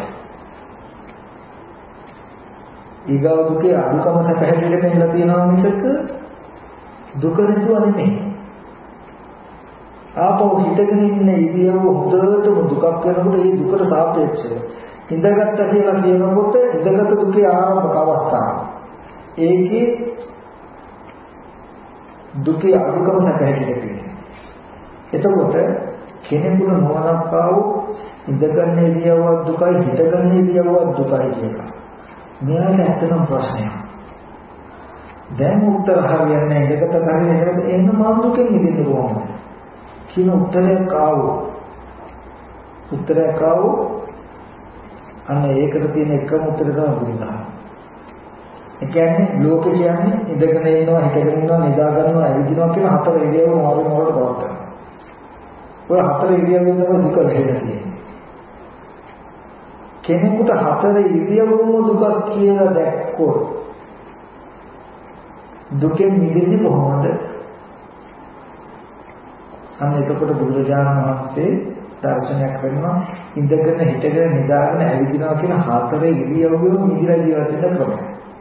ඊගාව දුකේ අඩුකම සැපහැදිලි දෙන්න තියෙනවා මිසක දුක නැතුව නෙමෙයි ආපහු හිතගෙන ඉන්න ඉරියව්ව හොඳටම දුකක් වෙනකොට ඒ දුකට සාපේක්ෂව ඉඳගත්ත කියලා කියනකොට ඉඳගත් දුකේ ආරම්භක අවස්ථාව ඒකේ දුකේ අඩුකම සැපහැදිලි දෙන්නේ එතකොට කෙනෙකුට නොවනක් ආව ඉඳගන්න ඉරියව්ව දුකයි හිතගන්න ඉරියව්ව දුකයි කියලා මෙයාට ඇත්තටම ප්‍රශ්නයක් දැන් උත්තර හරියන්නේ නැහැ ඉඳගත් හරියන්නේ නැහැ එහෙනම් මම දුකෙන් මිදෙන්න කොහොමද කියන උත්තරයක් ආවෝ අන්න ඒකට තියෙන එකම උත්තරය තමයි බුදුදහම. ඒ කියන්නේ ලෝකෙ කියන්නේ ඉඳගෙන ඉන්නවා, හිටගෙන ඉන්නවා, නිදා ගන්නවා, ඇවිදිනවා කියන හතර ඉරියව්ව මාරු මාරුට පවත්නවා. ඔය හතර ඉරියව්වෙන් තමයි දුක වෙන්නේ. කෙනෙකුට හතර ඉරියව්වම දුක කියලා දැක්කොත් දුකෙන් මිදෙන්නේ කොහොමද? අන්න එතකොට බුදුරජාණන් වහන්සේ දර්ශනයක් කරනවා ඉඳගෙන හිටගෙන නිදාගෙන ඇවිදිනවා කියන හතර ඉරියව්වෙම මිදිලා ජීවත් වෙන්න ක්‍රමය.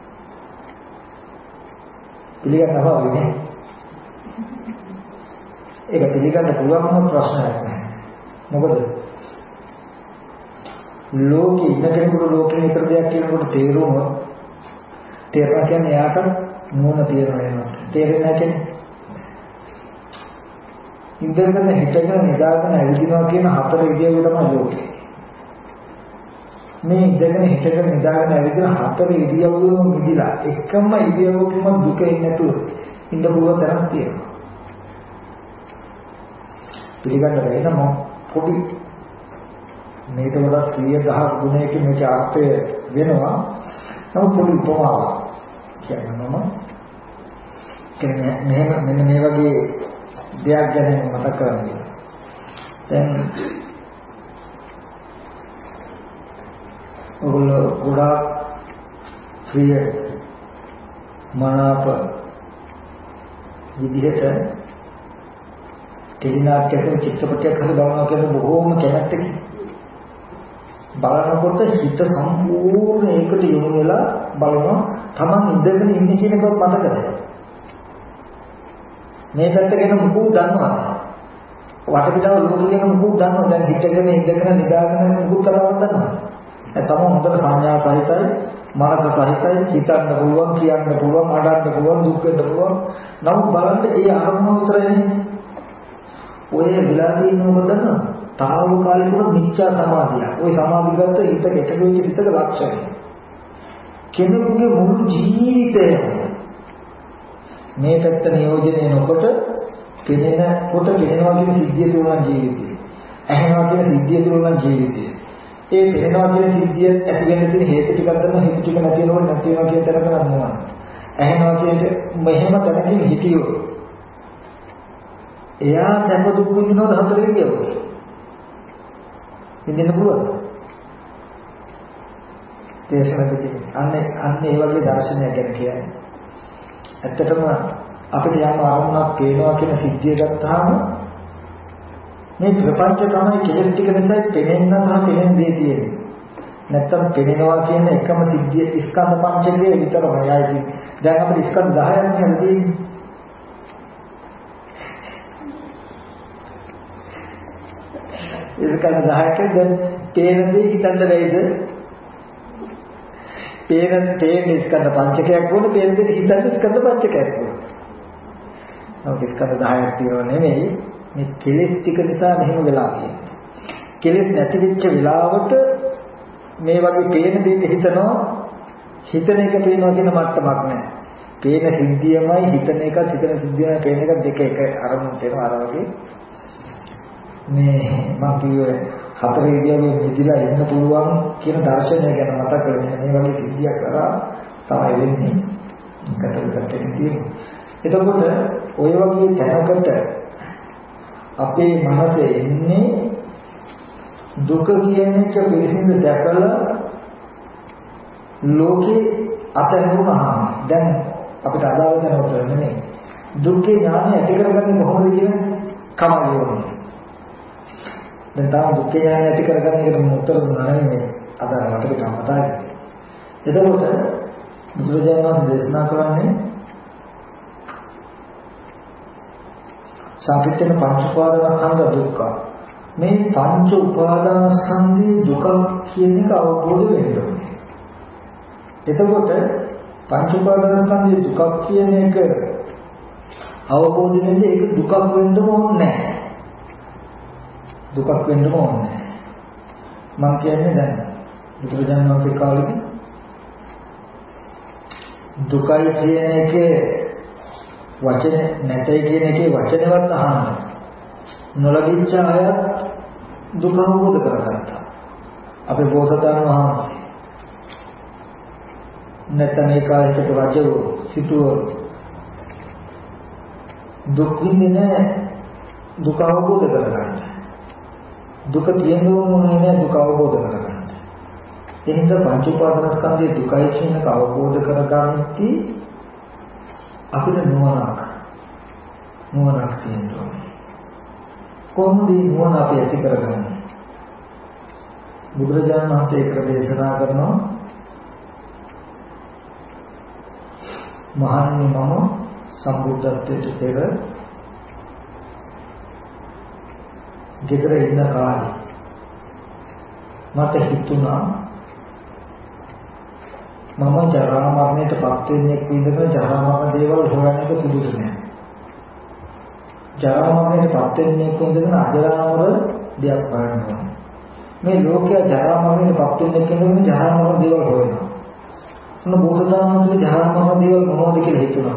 පිළිගන්නවා වගේ. ඒක පිළිගන්න පුළුවන්ම ප්‍රශ්නයක් නෑ. මොකද ලෝකෙ ඉන්න කෙනෙකුට ලෝකෙ විතර දෙයක් කියනකොට තේරුණොත් තේරෙනවා කියන්නේ යාට නුවණ තියෙනවා වෙනවා. තේරෙන්නේ නැහැ කියන්නේ ඉඳගෙන හිටගෙන නිදාගෙන ඇවිදිනවා කියන හතර ඉරියව්ව තමයි ලෝකේ. මේ ඉඳගෙන හිටගෙන නිදාගෙන ඇවිදින හතර ඉරියව්වම මිදිලා එකම ඉරියව්වකම දුක එන්නේ නැතුව ඉඳ පුළුවන් තරම් තියෙනවා. පිළිගන්න බැරි නම් පොඩි මේක වඩා 100,000 ගුණයකින් මේක අර්ථය වෙනවා. නමුත් පොඩි උපමාවක් කියන්නම කියන්නේ මෙන්න මේ වගේ දෙයක් ගැන මතක් කරගන්න. දැන් ඔයගොල්ලෝ ගොඩාක් ප්‍රිය මනාප විදිහට ටෙලිනාට්‍යයක චිත්‍රපටයක් හරි බලනවා කියන බොහෝම කැමැත්තකින් බලනකොට හිත සම්පූර්ණ ඒකට යොමු වෙලා බලනවා Taman ඉඳගෙන ඉන්නේ කියන එක මතකද මේ පැත්ත ගැන මොකෝ දන්නවා වටපිටාව ලෝකෙ ගැන මොකෝ දන්නවා දැන් හිතගෙන ඉඳගෙන නිදාගෙන මොකෝ කරවන්න දන්නවා ඒ තමයි හොඳට සංඥා සහිතයි මනස සහිතයි හිතන්න පුළුවන් කියන්න පුළුවන් අඬන්න පුළුවන් දුක් වෙන්න පුළුවන් නමුත් බලන්න ඒ අරමුණ විතරයි ඔය විලාදී නෝබදන තාවකාලිකව මිච්ඡා සමාධිය. ওই සමාධිය ගත්ත හිත ගැටලු වෙච්ච හිතක ලක්ෂණය. කෙනෙකුගේ මුළු ජීවිතයම මේ පැත්ත නියෝජනය නොකොට කෙනෙකුට කෙනෙකුගේ කියන සිද්ධිය තුන ජීවිතය. ඇහෙනවා කියන සිද්ධිය තුන ජීවිතය. ඒ වෙනවා කියන සිද්ධිය ඇති වෙන තියෙන හේතු ටිකක් ගන්න හේතු ටික නැති වෙනකොට නැති වෙනවා කියන තරම ගන්නවා. ඇහෙනවා කියන්නේ මෙහෙම තැනකින් හිතියෝ. එයා සැප දුක් විඳිනවද හතරේ කියවෝ. විඳින්න පුළුවන්ද? තේසනකදී අන්න ඒ වගේ දර්ශනයක් ගැන කියන්නේ. ඇත්තටම අපිට යම් ආරම්භයක් පේනවා කියන සිද්ධිය ගත්තාම මේ ප්‍රපංච තමයි කෙලෙස් ටික නිසා පෙනෙන්න සහ පෙනෙන දේ තියෙන්නේ. නැත්තම් පෙනෙනවා කියන එකම සිද්ධිය ස්කන්ධ පංචකයේ විතරමයි ආයි. දැන් අපිට ස්කන්ධ 10ක් තියෙන්නේ. ඒකන 10ක දැන් පේන දේ හිතන්න බැයිද? පේන ස්කන්ධ පංචකයක් වුණ පේන දේ හිතන්න ස්කන්ධ පංචකයක් වුණ. නමුත් ස්කන්ධ 10ක් තියෙනව නෙමෙයි මේ කෙලෙස් ටික නිසා මෙහෙම වෙලා තියෙන්නේ. කෙලෙස් නැති වෙච්ච වෙලාවට මේ වගේ පේන දෙයක් හිතනවා හිතන එක පේනවා කියන මට්ටමක් නැහැ. පේන සිද්ධියමයි හිතන එක හිතන සිද්ධියමයි පේන එක දෙක එක අරමුණට එනවා අර වගේ මේ මම කිව්වේ හතර ඉරියව්වේ නිදිලා ඉන්න පුළුවන් කියන දර්ශනය ගැන මතක කරගෙන මේ වගේ සිද්ධියක් කරා තමයි වෙන්නේ. එතකොට ඔය වගේ තැනකට අපේ මනසේ එන්නේ දුක කියන එක පිළිසිඳ දැකලා ලෝකේ අතහැරුණාම දැන් අපිට අදාළ දැනුම නෙමෙයි දුක්ඛේ ඥානය ඇති කරගන්නේ කොහොමද කියන කමලියෝනේ. දැන් තාම දුක්ඛ ඥානය ඇති කරගන්න එකට මම උත්තර දුන්නා නෙමෙයි අද රටට කතා කරන්නේ. එතකොට බුදුරජාණන් වහන්සේ දේශනා කරන්නේ සාපේක්ෂන පංච උපාදානස්කන්ධ දුක්ඛ. මේ පංච උපාදානස්කන්ධේ දුක කියන එක අවබෝධ වෙන්න ඕනේ. එතකොට පංච උපාදානස්කන්ධේ දුක කියන එක අවබෝධ වෙන්නේ ඒක දුකක් වෙන්න ඕනේ නැහැ. දුකක් වෙන්න ඕනේ. මම කියන්නේ දැන් බුදුරජාණන් වහන්සේ කාලෙදී දුකයි කියන එකේ වචන නැtei කියන එකේ වචනවත් අහන්න නොලබිච්ච අය දුක අවබෝධ කරගත්තා. අපේ බෝසතාණන් වහන්සේ නැත්නම් ඒ කාලේට රජවරු සිටුවරු දුක් විඳින දුක අවබෝධ කරගන්න. දුක තියෙනවම නෑ දුක අවබෝධ කරගන්න. ඒ නිසා පංච උපාදානස්කන්ධයේ දුකයි කියන එක අවබෝධ කරගන්නටි අපිට නුවණක් තියෙනවා. කොහොමද නුවණ අපි ඇති කරගන්නේ? බුදුරජාණන් වහන්සේ ඒකට දේශනා කරනවා මහණෙනි මම සම්බුද්ධත්වයට පෙර ගෙදර ඉන්න කාලේ මට හිතුණා මම ජරා මරණයට පත් වෙන්නේ ඉඳගෙන ජරා මරණ දේවල් හොයන්න එක සුදුසු නෑ. ජරා මරණයට පත් වෙන්නේ ඉඳගෙන අජරාමර දෙයක් හොයනවා. මේ ලෝකයේ ජරා මරණයට පත් වෙන්නේ ඉඳගෙන ජරා මරණ දේවල් හොයනවා. මොන බෝසතාණන්ගේ ජරා මරණ දේවල් මොනවද කියලා හිතුණා.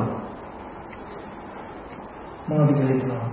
මොනවද කියලා හිතුණා.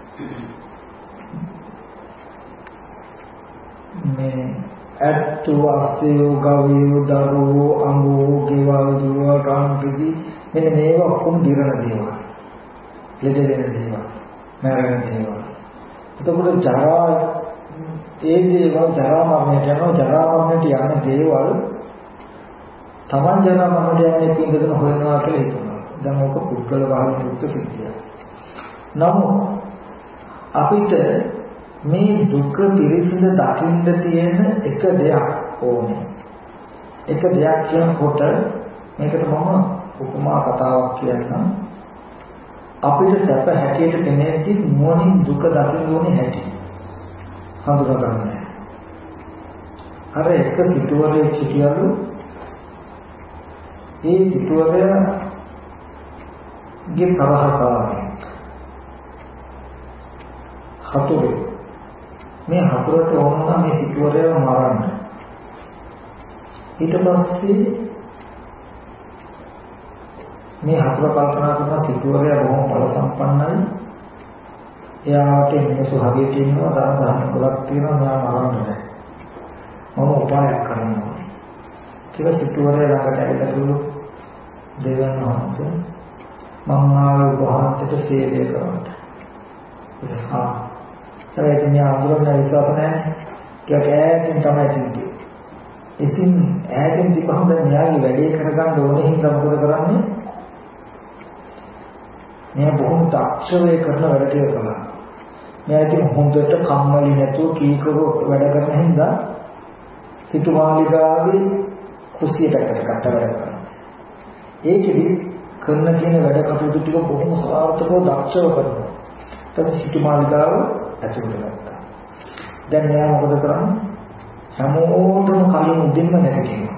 මේ ඇත්තු අස්සයෝ ගවයෝ දරුවෝ අඹෝ ගෙවල් දුව රන් පිටි මෙන්න මේවා ඔක්කොම දිරන දේවල්. ලෙඩ වෙන දේවල්, මරණ දේවල්. එතකොට ජරා ඒ දේවල් ජරා මරණයට යනවා. ජරා මරණයට යන දේවල් තමන් ජරා මරණයට යන්නේ පිළිදෙන හොයනවා කියලා හිතනවා. දැන් ඕක පුද්ගල භාවන යුක්ත සිද්ධිය. නමුත් අපිට මේ දුක පිරිසිදු දකින්න තියෙන එක දෙයක් ඕනේ. එක දෙයක් කියනකොට මේකට මම උපමා කතාවක් කියන්නම්. අපිට සැප හැටියට දැනෙද්දි මොනින් දුක දකින්න ඕනේ හැටි හඳුනා ගන්න. අර එක සිටුවරේ සිටියලු ඒ සිටුවරගේ ප්‍රවාහකාරී හතුරේ මේ හතුරට ඕන නම් මේ සිටුවරය මරන්න. ඊට පස්සේ මේ හතුර කල්පනා කරන සිටුවරය බොහොම බල සම්පන්නයි. එයාට මිනිස්සු හදිසියේ ඉන්නවා දාන ගන්න ගොඩක් තියෙනවා මෙයා මරන්න බෑ. මම උපායක් කරන්න ඕනේ. කියලා සිටුවරය ළඟට ඇවිල්ලා දෙවියන් වහන්සේ මම ආවේ වහන්සේට සේවය කරන්න. ඒක ඥානවල විශ්වාස නැහැ. ඒක ඈතින් තමයි තියෙන්නේ. ඉතින් ඈතින් තිබහම න්යාය වැඩේ කරගන්න ඕනේ හින්දා මොකද කරන්නේ? මේ බොහොම දක්ෂව කරන වැඩ ටික කළා. මේ ඉතින් හොඳට කම්මැලි නැතුව කීකව වැඩ කරන හින්දා සිටුමාලිගාවේ කුසියට වැඩ කරනවා. ඒකෙදි කරන කියන වැඩ කටයුතු ටික බොහොම සාර්ථකව දක්ෂව කරනවා. ඊට සිටුමාලිගාව ඇතුළට ගත්තා. දැන් මෙයා මොකද කරන්නේ? හැමෝටම කලින් උදින්ම නැතිවෙනවා.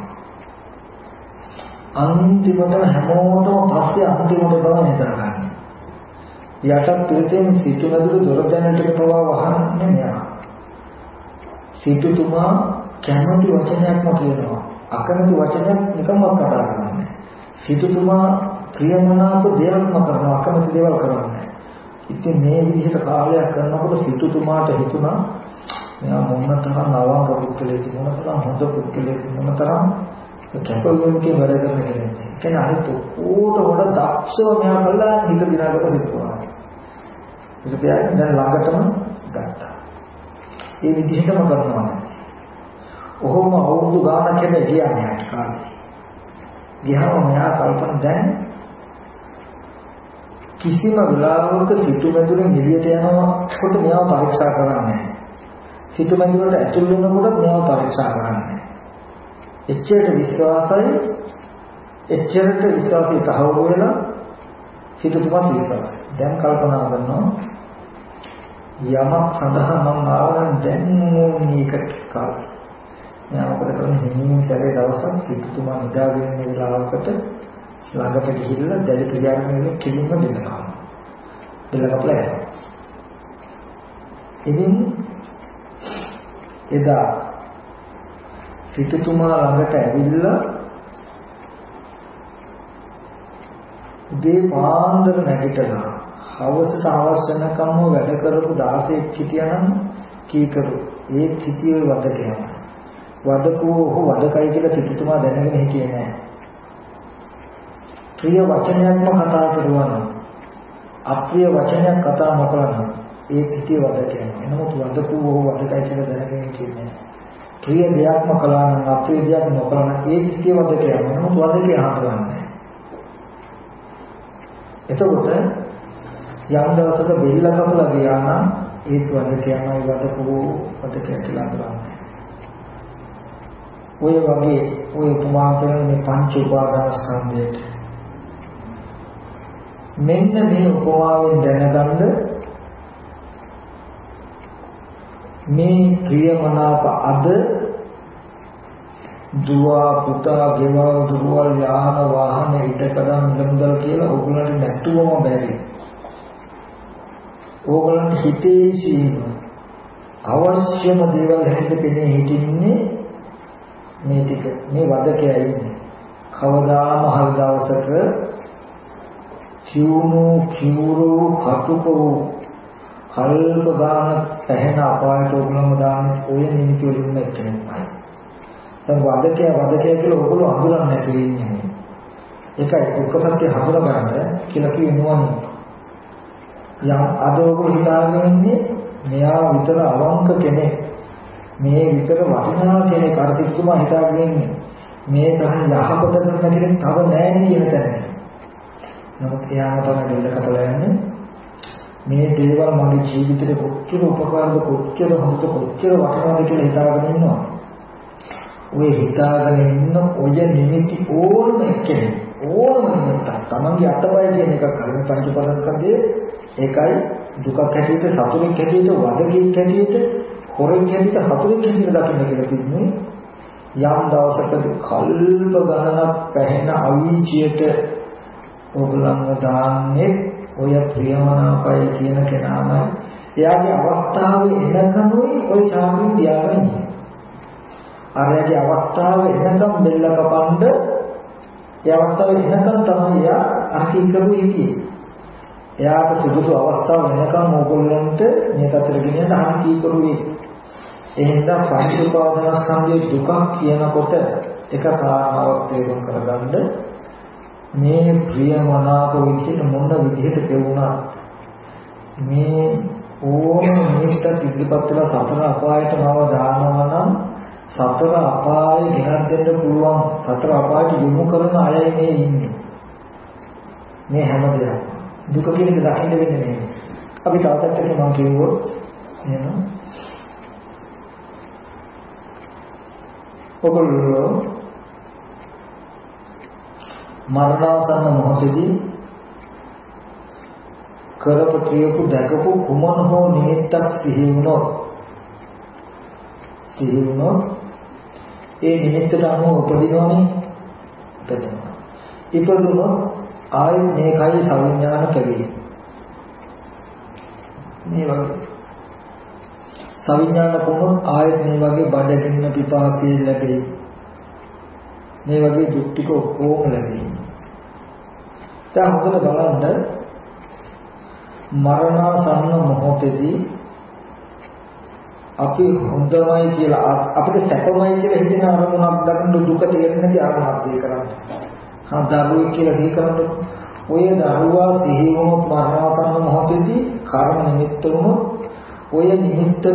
අන්තිමට හැමෝටම පස්සේ අන්තිමට තමයි කරගන්නේ. යටත් පිළිතෙන් සිටුමැදුරු දොර දැනට පවා වහන්නේ මෙයා. සිටුතුමා කැමති වචනයක්ම කියනවා. අකමැති වචනයක් නිකම්ම කතා කරන්නේ. සිටුතුමා ප්‍රියමනාප දේවල්ම කරනවා. අකමැති දේවල් කරන්නේ. ඉතින් මේ විදිහට කාලයක් කරනකොට සිටුතුමාට හිතුණා මෙයා මොනතරම් අවංක පුද්ගලයෙක් මොනතරම් හොඳ පුද්ගලයෙක් මොනතරම් කැපවීමකින් වැඩ කරන කෙනෙක්. කියන්නේ අනිත් ඕට වඩා දක්ෂව මෙයා කළා හිත දිනාගත හිතුවා. ඒක පියාගෙන දැන් ළඟටම ගත්තා. ඒ විදිහටම කරනවා. ඔහොම අවුරුදු ගානක් යන ගියා මෙයාට කාලේ. ගියාම මෙයා කල්පනා දැන් කිසිම වෙලාවක සිටුමැදුරෙන් එළියට යනකොට මෙයාව පරීක්ෂා කරන්නේ නැහැ. සිටුමැදුරට ඇතුල් වෙනකොට මෙයාව පරීක්ෂා කරන්නේ නැහැ. එච්චරට විශ්වාසයි තහවුරු වෙලා සිටුතුමා කියනවා. දැන් කල්පනා කරනවා යමක් සඳහා මම ආවනම් දැන් මේකට කාලේ. මෙයා මොකද කරන්නේ? හිමින් සැරේ දවසක් සිටුතුමා නිදාගෙන ඉන්න වෙලාවකට ළඟට ගිහිල්ලා දැලි පිළිගන්න කෙලින්ම දෙනවා. දෙලකපලා යනවා. ඉතින් එදා සිටුතුමා ළඟට ඇවිල්ලා උදේ පාන්දර නැගිටලා හවසට අවශ්‍ය නැකම්ම වැඩ කරපු 16ක් හිටියනම් කීකරු ඒ සිටියේ වදකයන් වදකෝ වදකයි කියලා සිටුතුමා දැනගෙන හිටියේ නෑ. ප්‍රිය වචනයක්ම කතා කරුවා නම් අප්‍රිය වචනයක් කතා නොකරන ඒ පිටිය වදකයන්. එනමුත් වදකෝ වදකයි කියලා දැනගෙන හිටියේ නෑ. ප්‍රිය දෙයක්ම කළා නම් අප්‍රිය දෙයක් නොකරන ඒ පිටිය වදකයන්. එනමුත් වදකේ හඳුනන්නේ. එතකොට යම් දවසක බෙල්ල කපලා ගියා නම් ඒත් වදකයන්මයි වදකෝ වදකේ කියලා කරන්නේ. ඔය වගේ ඔය උපමා කරන මේ පංච උපාදාන ස්කන්ධයට මෙන්න මේ උපමාවෙන් දැනගන්න මේ ප්‍රියමනාප අද දුව පුතා ගෙවල් දුරවල් යාන වාහන ඉදකඩම් නිලමුදල් කියලා ඕගොල්ලන්ට නැතුවම බැරි. ඕගොල්ලන්ට හිතේ සීන අවශ්‍යම දේවල් හැටියට පෙනී හිටින්නේ මේ ටික මේ වදකයයි ඉන්නේ. කවදාම හල් දවසක කිවුරු කටුකෝ කල්ප ගාන පැහැෙන අපායට ඕගොල්ලෝම දාන ඔය නිමිති වලින් නැත්නම් දැන් වදකය කියලා ඔයගොල්ලෝ හඳුනන්නේ නැති ඉන්නේ. ඒකයි දුක්ඛ සත්‍ය හඳුනා ගන්න කියලා කියනවා. යම් අද ඔයගොල්ලෝ හිතාගෙන ඉන්නේ මෙයා විතර අවංක කෙනෙක් මේ විතර වටිනා කෙනෙක් අර සිතුමා හිතාගෙන ඉන්නේ. මේ තරම් යහපත කරන කෙනෙක් තව නැහැ කියන තැන. නමුත් එයාම තමයි දෙල්ල කපලා යන්නේ. මේ දේවල් මගේ ජීවිතේ කොච්චර උපකාරද කොච්චර හොඳ කොච්චර වටිනවද කියලා හිතාගෙන ඉන්නවා. ඔය හිතාගෙන ඉන්න ඔය නිමිති ඕනම කෙනෙක් ඕනම නිමිත්තක් තමන්ගේ අතපය කියන එකක් අරගෙන පංචපදස්කන්ධයේ ඒකයි දුකක් හැටියට සතුටක් හැටියට වදකීක් හැටියට හොරෙන් හැටියට සතුටක් හැටියට දකින්න කියලා තිබුණේ යම් දවසකදී කල්ප ගණනක් පැහැෙන අවීචියට ඕගලන්ව දාන්නේ ඔය ප්‍රියමනාපය කියන කෙනාමයි එයාගේ අවස්ථාවේ එනකනුයි ඔය ශාන්තිය තියාගෙන ඉන්නේ. අරයාගේ අවස්ථාවේ එනකම් බෙල්ල කපන්න ඒ අවස්ථාවේ එනකම් තමයි එයා අර්ථී කරුවේ ඉන්නේ. එයාට සුදුසු අවස්ථාව වෙනකම් ඕගොල්ලන්ට මේ තතර ගෙනියන්න අර්ථී කරුවේ. එහෙනම් පංච උපාදානස්කන්ධයේ දුක කියනකොට එක කාරණාවක් තේරුම් කරගන්න මේ ප්‍රියමනාප විදිහට මොන විදිහට කියුණා මේ ඕන නිමිත්ත ඉදිරිපත් වෙලා සතර අපායට මාව දානවා නම් සතර අපායේ ගෙනත් දෙන්න පුළුවන් සතර අපායට යොමු කරන අය මේ ඉන්නේ මේ හැමදේම දුක කියන එක දකින්න වෙන්නේ නේ අපි තාත්තට මම කියුවොත් එහෙනම් ඔගොල්ලෝ මරණාසන්න මොහොතේදී කරපු ක්‍රියපු දැකපු කුමන හෝ නිමිත්තක් සිහි වුණොත් ඒ නිමිත්තට අනුව උපදිනවනේ උපදිනවා. ඉපදුනොත් ආයෙත් මේකයි සංඥාන කැවේ. මේ වගේ සංඥාන කොහොම ආයෙත් මේ වගේ බඩගින්න පිපාසය ලැබෙයි. මේ වගේ දුක් ටික ඔක්කොම ලැබෙයි. දැන් හොඳට බලන්න මරණාසන්න මොහොතේදී අපි හොඳමයි කියලා අපිට සැපමයි කියලා හිතෙන අරමුණක් දකින්න දුක තේරෙන්නේ නැති අරමුණක් දී කරන්නේ. දරුවෙක් කියලා දී කරන්නේ ඔය දරුවා සිහි වුණොත් මරණාසන්න මොහොතේදී කර්ම නිමිත්ත වුණොත් ඔය නිමිත්තට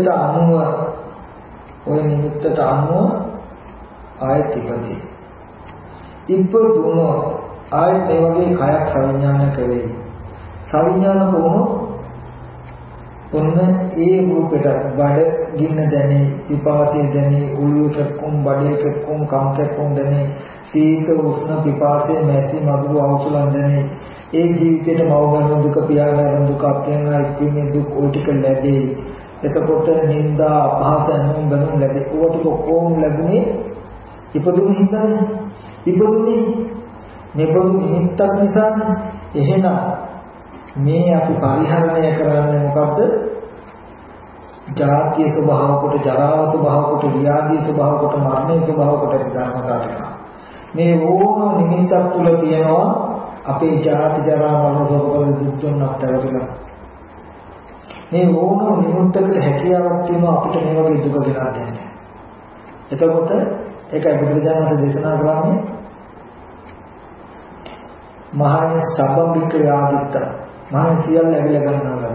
අනුව ආයත ඉපදී. ඉපදුණොත් ආයත ඒ වගේ කයක් සංඥාන කරේ. සංඥාන කොහොම ඔන්න ඒ රූපෙට බඩ ගින්න දැනේ, පිපාසය දැනේ, උළුවකම් බඩේකම් කම්කම් දැනේ, සීත උෂ්ණ පිපාසය නැති මధుර අවසලන් දැනේ. ඒ ජීවිතේට මවගන්න දුක පියාගන්න දුක අපේනා ඉක්මීමේ දුක් ඔය ටික ලැබේ. එතකොට නිന്ദා අපහාස යනුම් බඳුන් ලැබේ. ඕක ටික කොහොම ලැබුණේ? ඉපදුණු හින්දානේ. ඉපදුනේ මෙබඳු නිමිත්තක් නිසා. එහෙනම් මේ අපි පරිහරණය කරන්නේ මොකද්ද? ජාතිය ස්වභාව කොට, ජරාව ස්වභාව කොට, ව්‍යාධි ස්වභාව කොට, මරණය ස්වභාව කොට ධර්මතාවය. මේ ඕන නිමිත්තක් තුල තියෙනවා අපේ ජාති ජරා මරණ ස්වභාව දුක් දුන්නත් මේ ඕන නිමිත්තකට හැකියාවක් තියෙනවා අපිට මේ වගේ දුක ගෙනා දෙන්න. එතකොට ඒකයි බුදුරජාණන් වහන්සේ දේශනා කරන්නේ මහානි සබ්බික යාදිත්ත මහාන සියල්ල ඇවිල්ලා ගන්නවා.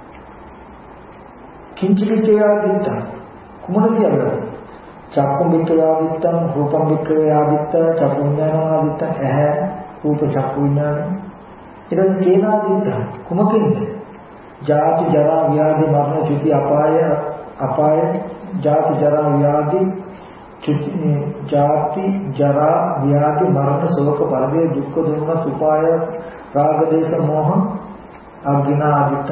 කිංචික යාදිත්ත කුමන සියල්ල? චක්කුම්බික යාදිත්ත, රූපම්බික යාදිත්ත, චක්කුඥාන යාදිත්ත, ඇහැ රූප චක්කු විඥාන. ඊට කේනාදිත්ත කුමකින්ද? ජාති ජරා ව්‍යාධි මරණ චුති අපාය ජාති ජරා ව්‍යාධි ජාති ජරා ව්‍යාධි මරණ ශෝක පරිදේ දුක්ඛ දුම්නස් උපාය රාග දේශ මොහ අග්නිනා ආදිත්ත.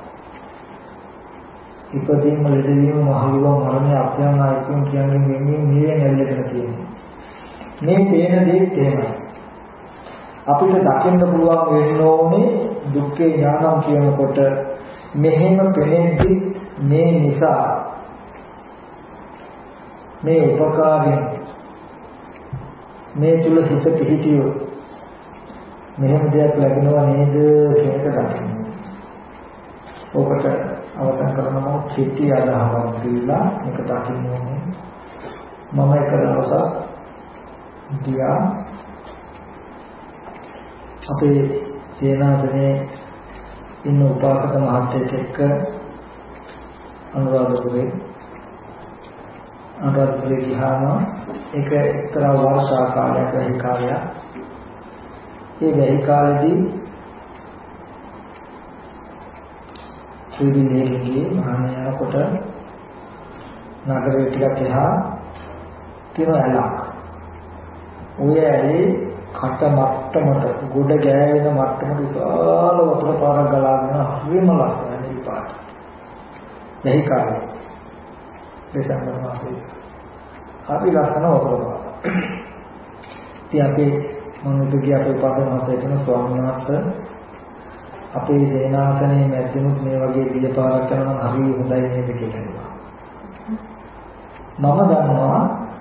ඉපදීම ලෙඩවීම මහලුව මරණය අප්‍රයන් ආයතන කියන්නේ මේ ඇල්ලගෙන තියෙන්නේ. මේ පේන දේ තේමයි. අපිට දකින්න පුළුවන් වෙන්න ඕනේ දුක්ඛේ ඥානම් කියනකොට මෙහෙම පෙනෙද්දි මේ නිසා මේ උපකාරයෙන් මේ තුල හිත පිහිටියෝ මෙහෙම දෙයක් ලැබෙනවා නේද කියන එක දකින්න. ඔකට අවසන් කරනවා සිටි අදහවක් දීලා මේක දකින්න ඕනේ. මම එක දවසක් ගියා අපේ සේනාසනේ ඉන්න උපාසක මහත්තයෙක් එක්ක අනුරාධපුරේ අනුරාධපුරේ ගියාම ඒක එක්තරා වර්ෂා කාලයක ඒ කාලයක්. ඒ වෙයි කාලෙදී ත්‍රිවිධයේ මහානයකට නගරේ ටිකක් එහා තියෙන ඇලක්. ඔය ඇලේ කට මට්ටමට ගොඩ ගෑවෙන මට්ටමට විශාල වතුර පාරක් ගලාගෙන හරිම ලස්සනයි පාට. වෙයි කාලේ දෙසැම්බර් මාසයේ අපි ලස්සන වතුර පාර. ඉතින් අපි මොනුතුගේ අපේ පාසල මාසයේ තියෙන ස්වාමීන් වහන්සේ අපේ සේනාසනයේ මැදිනුත් මේ වගේ දියපාරක් කරනවා හරි හොඳයි නේද කියලා. මම දන්නවා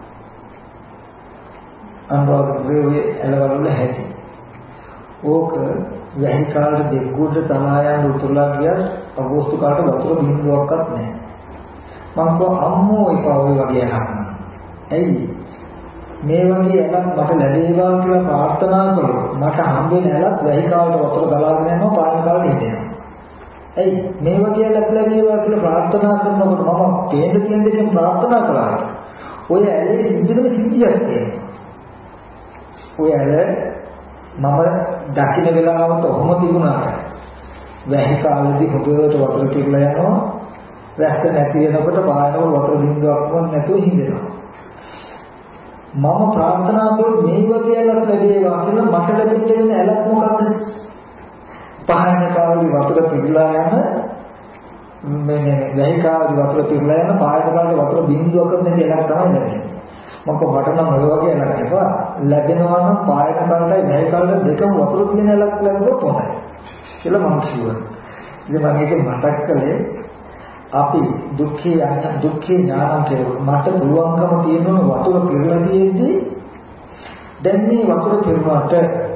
අනුරාධපුරයේ එළවලු හැටි. ඕක වැහි කාලේ දෙගුඩ තමායන් උතුරලා ගියා අගෝස්තු කාලේ වතුර බිඳුවක්වත් නැහැ. මම කෝ අම්මෝ එපා ඔය වගේ අහන්න. ඇයි මේ වගේ එකක් මට ලැබේවා කියලා ප්‍රාර්ථනා කළොත් මට හම්බෙන ඇලක් වැහි කාලේ වතුර ගලාගෙන යනවා පාන කාලේ හිටිනවා. ඇයි මේ වගේ එකක් ලැබේවා කියලා ප්‍රාර්ථනා කරනකොට මම තේඳ තියෙන දෙයක් ප්‍රාර්ථනා කළා. ඔය ඇලේ සිද්ධියක සිද්ධියක් තියෙනවා. ඔය ඇල මම දකින්න වෙලාවට ඔහොම තිබුණාට වැහි කාලේදී හොඳට වතුර පිරලා යනවා. වැස්ස නැති වෙනකොට පානවල වතුර බින්දුවක්වත් නැතුව හිඳෙනවා. මම ප්‍රාර්ථනා කළොත් මේ වගේ ඇලක් ලැබේවා කියලා මට ලැබෙන්න වෙන ඇලක් මොකක්ද? පහන කාලේ වතුර පිරලා යන මේ වැහි කාලේ වතුර පිරලා යන පායන කාලේ වතුර බින්දුවක්වත් නැති ඇලක් තමයි ලැබෙන්නේ. මම මට නම් ඔය වගේ ඇලක් එපා. ලැබෙනවා නම් පායන කාලේ වැහි කාලේ දෙකම වතුර තියෙන ඇලක් ලැබුණොත් හොඳයි කියලා මම කිව්වා. ඉතින් මම ඒක මතක් කළේ අපි දුක්ඛේ ඥානං කියලා මට පුළුවන්කම තියෙනවා වතුර පිරලා තියෙද්දි දැන් මේ වතුර පිරුණාට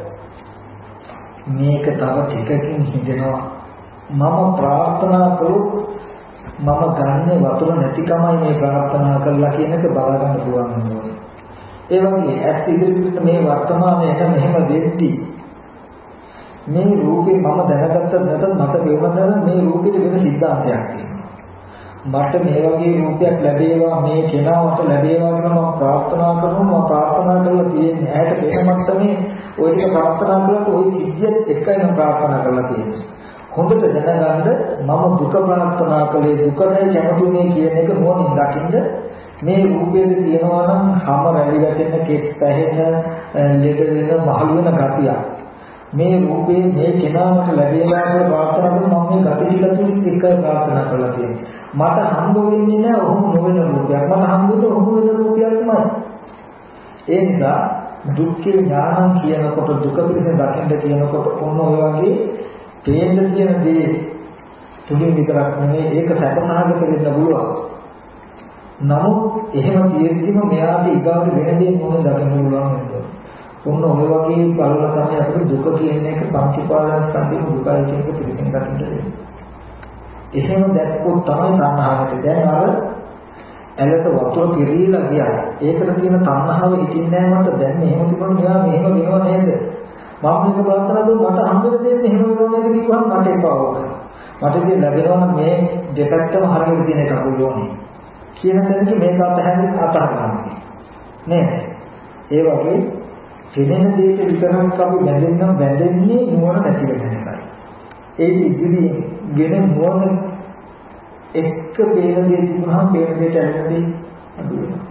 මේක තව ටිකකින් හිඳෙනවා මම ප්‍රාර්ථනා කළොත් මම ගන්න වතුර නැතිකමයි මේ ප්‍රාර්ථනා කළා කියන එක බලන්න පුළුවන් වෙනවා. ඒ වගේ ඇස් ඉදිරියට මේ වර්තමානයේ මෙහෙම වෙද්දී මේ රූපේ මම දැනගත්තත් නැත්නම් මට වේවදන මේ රූපෙට වෙන සිද්ධාන්තයක් තියෙනවා. මට මේ වගේ රූපයක් ලැබේවා මේ කෙනාට ලැබේවා කියලා මම ප්‍රාර්ථනා කරනවා. මම ප්‍රාර්ථනා කරලා තියෙන්නේ ඇයට වෙන මට්ටමේ ওই ටික ප්‍රාර්ථනා කළාට ওই සිද්ධියත් එක්කයි මම ප්‍රාර්ථනා කරලා තියෙන්නේ. හොඳට දැනගන්න මම දුක ප්‍රාර්ථනා කළේ දුකයි කැමතුනේ කියන එක මොනින් දකින්ද මේ රූපයේ තියෙනවා නම් හැම රැලි වැටෙන කෙස් පැහෙන ලෙඩ වෙන මහලු වෙන ගතිය. මේ රූපේ මේ කෙනාට ලැබේවා කියලා ප්‍රාර්ථනා කරලා මම මේ ගතිය තුලින් එකයි ප්‍රාර්ථනා කරලා තියෙන්නේ. මට හම්බ වෙන්නේ නැහැ ඔහොම නොවන රූපයක්. මට හම්බුනේ ඔහොම වෙන රූපයක්මයි. ඒ නිසා දුක්ඛේ ඥානං කියනකොට දුක පිළිබඳ දකින්න කියනකොට ඔන්න ඔය වගේ තේන්න කියන දේ තුලින් විතරක් නෙමෙයි ඒක සැපසහගත වෙන්න පුළුවන්. නමුත් එහෙම තියෙද්දිම මෙයාට ඊගාවට වෙන දේ මොනවද දකින්න පුළුවන් නේද? ඔන්න ඔය වගේ බලලා තමයි අපිට දුක කියන එක පංචපාදයන් සම්බන්ධ දුකයි කියන එක පිළිසින් දකින්න වෙන්නේ. එහෙම දැක්කොත් තමයි තණ්හාවට. දැන් අර ඇලට වතුර පිරීලා ගියා. ඒකට තියෙන තණ්හාව හිතින්නේ නැහැ මට. දැන් එහෙම තිබුණා මෙයා මෙහෙම වෙනව නේද? මම මේක ප්‍රාර්ථනා කළොත් මට හම්බෙන්න දෙන්නේ එහෙම වෙනව නේද කිව්වහම මට එපා ඕක. මට ඉතින් ලැබෙනවා මේ දෙපැත්තම හරියට තියෙන එකක් ඕනේ. කියන තැනදී මේක අතහරින්න නේද? ඒ වගේ කෙනෙක් දෙයක විතරක් අපි බැඳෙන්නේ නුවණ නැති වෙන එකයි. ඒ ඉදිරියේ ගෙන නුවණ එක්ක පේන දේ තිබුණාම පේන දෙයට ඇලෙන්නේ අඩු වෙනවා.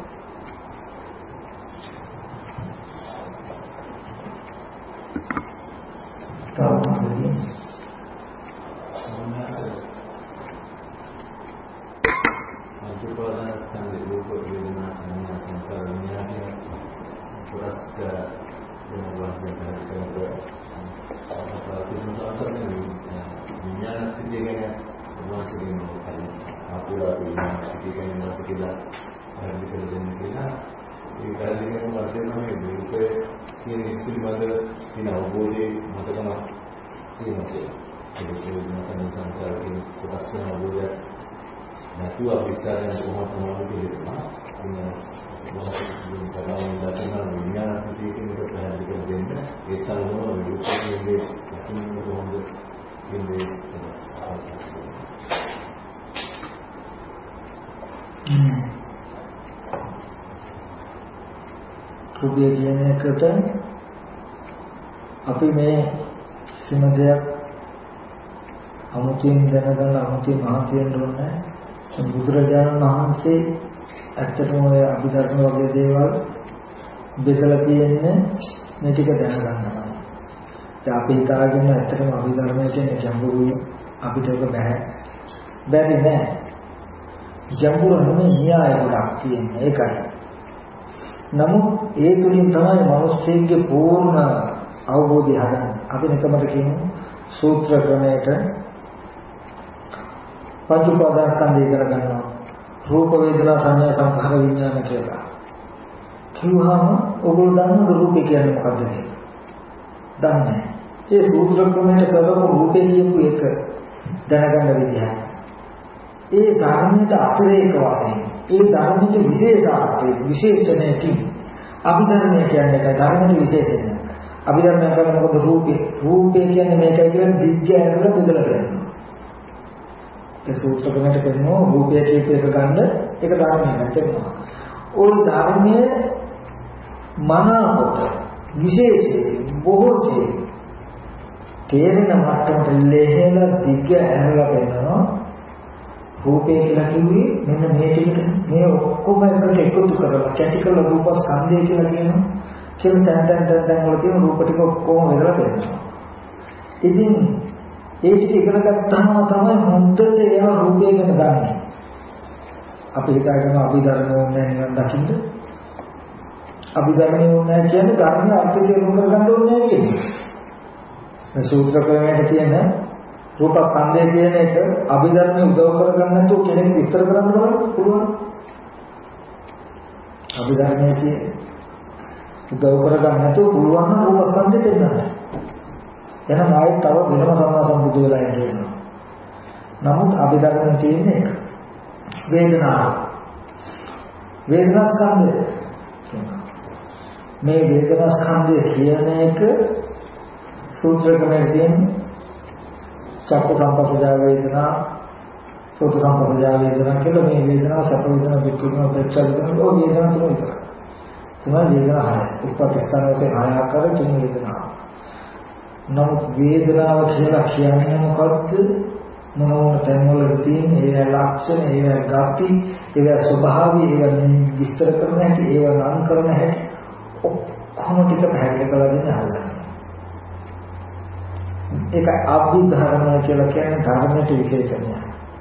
රූපය කියන එකට අපි මේ සිම දෙයක් අමුතුවෙන් දැනගන්න අමුතුවෙන් මහන්සියෙන් ඕනේ. බුදුරජාණන් වහන්සේ ඇත්තටම ඔය අභිධර්ම වගේ දේවල් බෙදලා තියෙන්නේ මේ ටික දැනගන්නවා. ඒ අපි හිතාගෙන ඇත්තටම අභිධර්මයේ කියන ගැඹුරුයි අපිට ඒක බැරි නෑ. ගැඹුරු නෙමෙයි න්‍යාය ගොඩක් තියෙන්නේ ඒකයි. නමුත් ඒ තුලින් තමයි මිනිස්සුන්ගේ පූර්ණ අවබෝධය හදන්නේ. අපි නිකමට කියමු සූත්‍ර ක්‍රමයට පංච උපාදානස්කන්ධය කරගන්නවා. රූප වේදනා සංඥා සංඛාර විඥාන කියලා. කිව්වහම ඔයගොල්ලෝ දන්නවද රූපේ කියන්නේ මොකක්ද කියලා? දන්නේ නැහැ. ඒ සූත්‍ර ක්‍රමයට කරපු රූපේ කියපු එක දැනගන්න විදිහයි. ඒ ධර්මයට අතිරේක වශයෙන් ඒ ධර්මයේ විශේෂාර්ථය විශේෂණයකින් අභිධර්මය කියන්නේ ඒක ධර්මයේ විශේෂණය. අභිධර්මය කියන්නේ මොකද රූපේ කියන්නේ මේකයි කියන දිග්ගය ඇරලා බෙදලා කරනවා. ඒ සූත්‍ර ක්‍රමයට කරනවා රූපය කියප එක ගන්න ඒක ධර්මයක් කරනවා. ওই ධර්මයේ මනකොට විශේෂයෙන් බොහෝසේ තේරෙන මට්ටමට ලෙහෙල දිග ඇරලා වෙනවා. රූපේ කියලා කිව්වේ මෙන්න මේ ටිකට මේ ඔක්කොම එකට එකතු කරලා කැටි කරලා රූපස්කන්ධය කියලා කියනවා. කියන තැන් වල තියෙන රූප ටික ඔක්කොම වෙලා වෙනවා. ඉතින් ඒ ටික ඉගෙන ගත්තාම තමයි හොඳට ඒවා රූපේ ගැන දන්නේ. අපි හිතාගෙන අභිධර්ම ඕනේ නිකන් දකින්න. අභිධර්ම ඕනේ කියන්නේ ධර්ම අර්ථය තේරුම් කරගන්න ඕනේ කියන්නේ. මේ සූත්‍ර ක්‍රමයේ තියෙන රූපස්කන්ධය කියන එක අභිධර්මයේ උදව් කරගන්න නැතුව කෙනෙක් විස්තර කරන්න පුළුවන්. අභිධර්මයේ කියන්නේ උදව් කරගන්න නැතුව පුළුවන් නම් රූපස්කන්ධය දෙන්න. එහෙනම් ආයෙත් තව වෙනම සම්මා සම්බුදු වෙලා ඉන්නවා. නමුත් අභිධර්මයේ තියෙන්නේ වේදනාව. වේදනාස්කන්ධය. මේ වේදනාස්කන්ධය කියන එක සූත්‍ර ක්‍රමයේ තියෙන්නේ චක්ක සම්පස්සජා වේදනා, සෝත සම්පස්සජා වේදනා කියලා මේ වේදනාව සැප වේදනා දුක් වේදනා උපේක්ෂා වේදනා ඔය වේදනා තුන විතරයි. තමයි වේදනා හය. උපපස්ථානයේ හය ආකාර තුන වේදනා. නමුත් වේදනාව කියලා කියන්නේ මොකද්ද? මොනෝන තැන්වල තියෙන ඒ ලක්ෂණ, ඒ ගති, ඒ ස්වභාවය, ඒ විස්තර කරන හැටි, ඒ නම් කරන හැටි ඔක්කොම ටික පැහැදිලි කරලා දෙන්න හදන්නේ. ඒක අභිධර්ම කියලා කියන්නේ ධර්මයට විශේෂණය.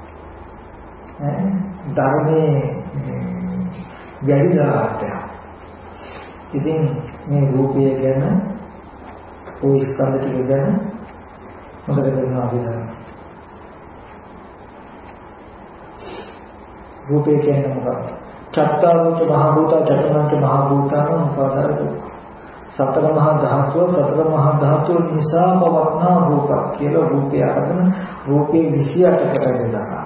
ධර්මයේ වැඩිදාර්ථය. ඉතින් මේ රූපය ගැන ওই ස්කන්ධ ටික ගැන මොකද කරනවා අභිධර්ම? රූපය කියන්නේ මොකක්ද? චත්තාරෝච මහ භූත චතුර්ණංච මහ භූතාන උපාදාරක. සතර මහා ධාතුව නිසා පවත්නා රූප කියලා රූපය අරගෙන රූපේ 28කට බෙදනවා.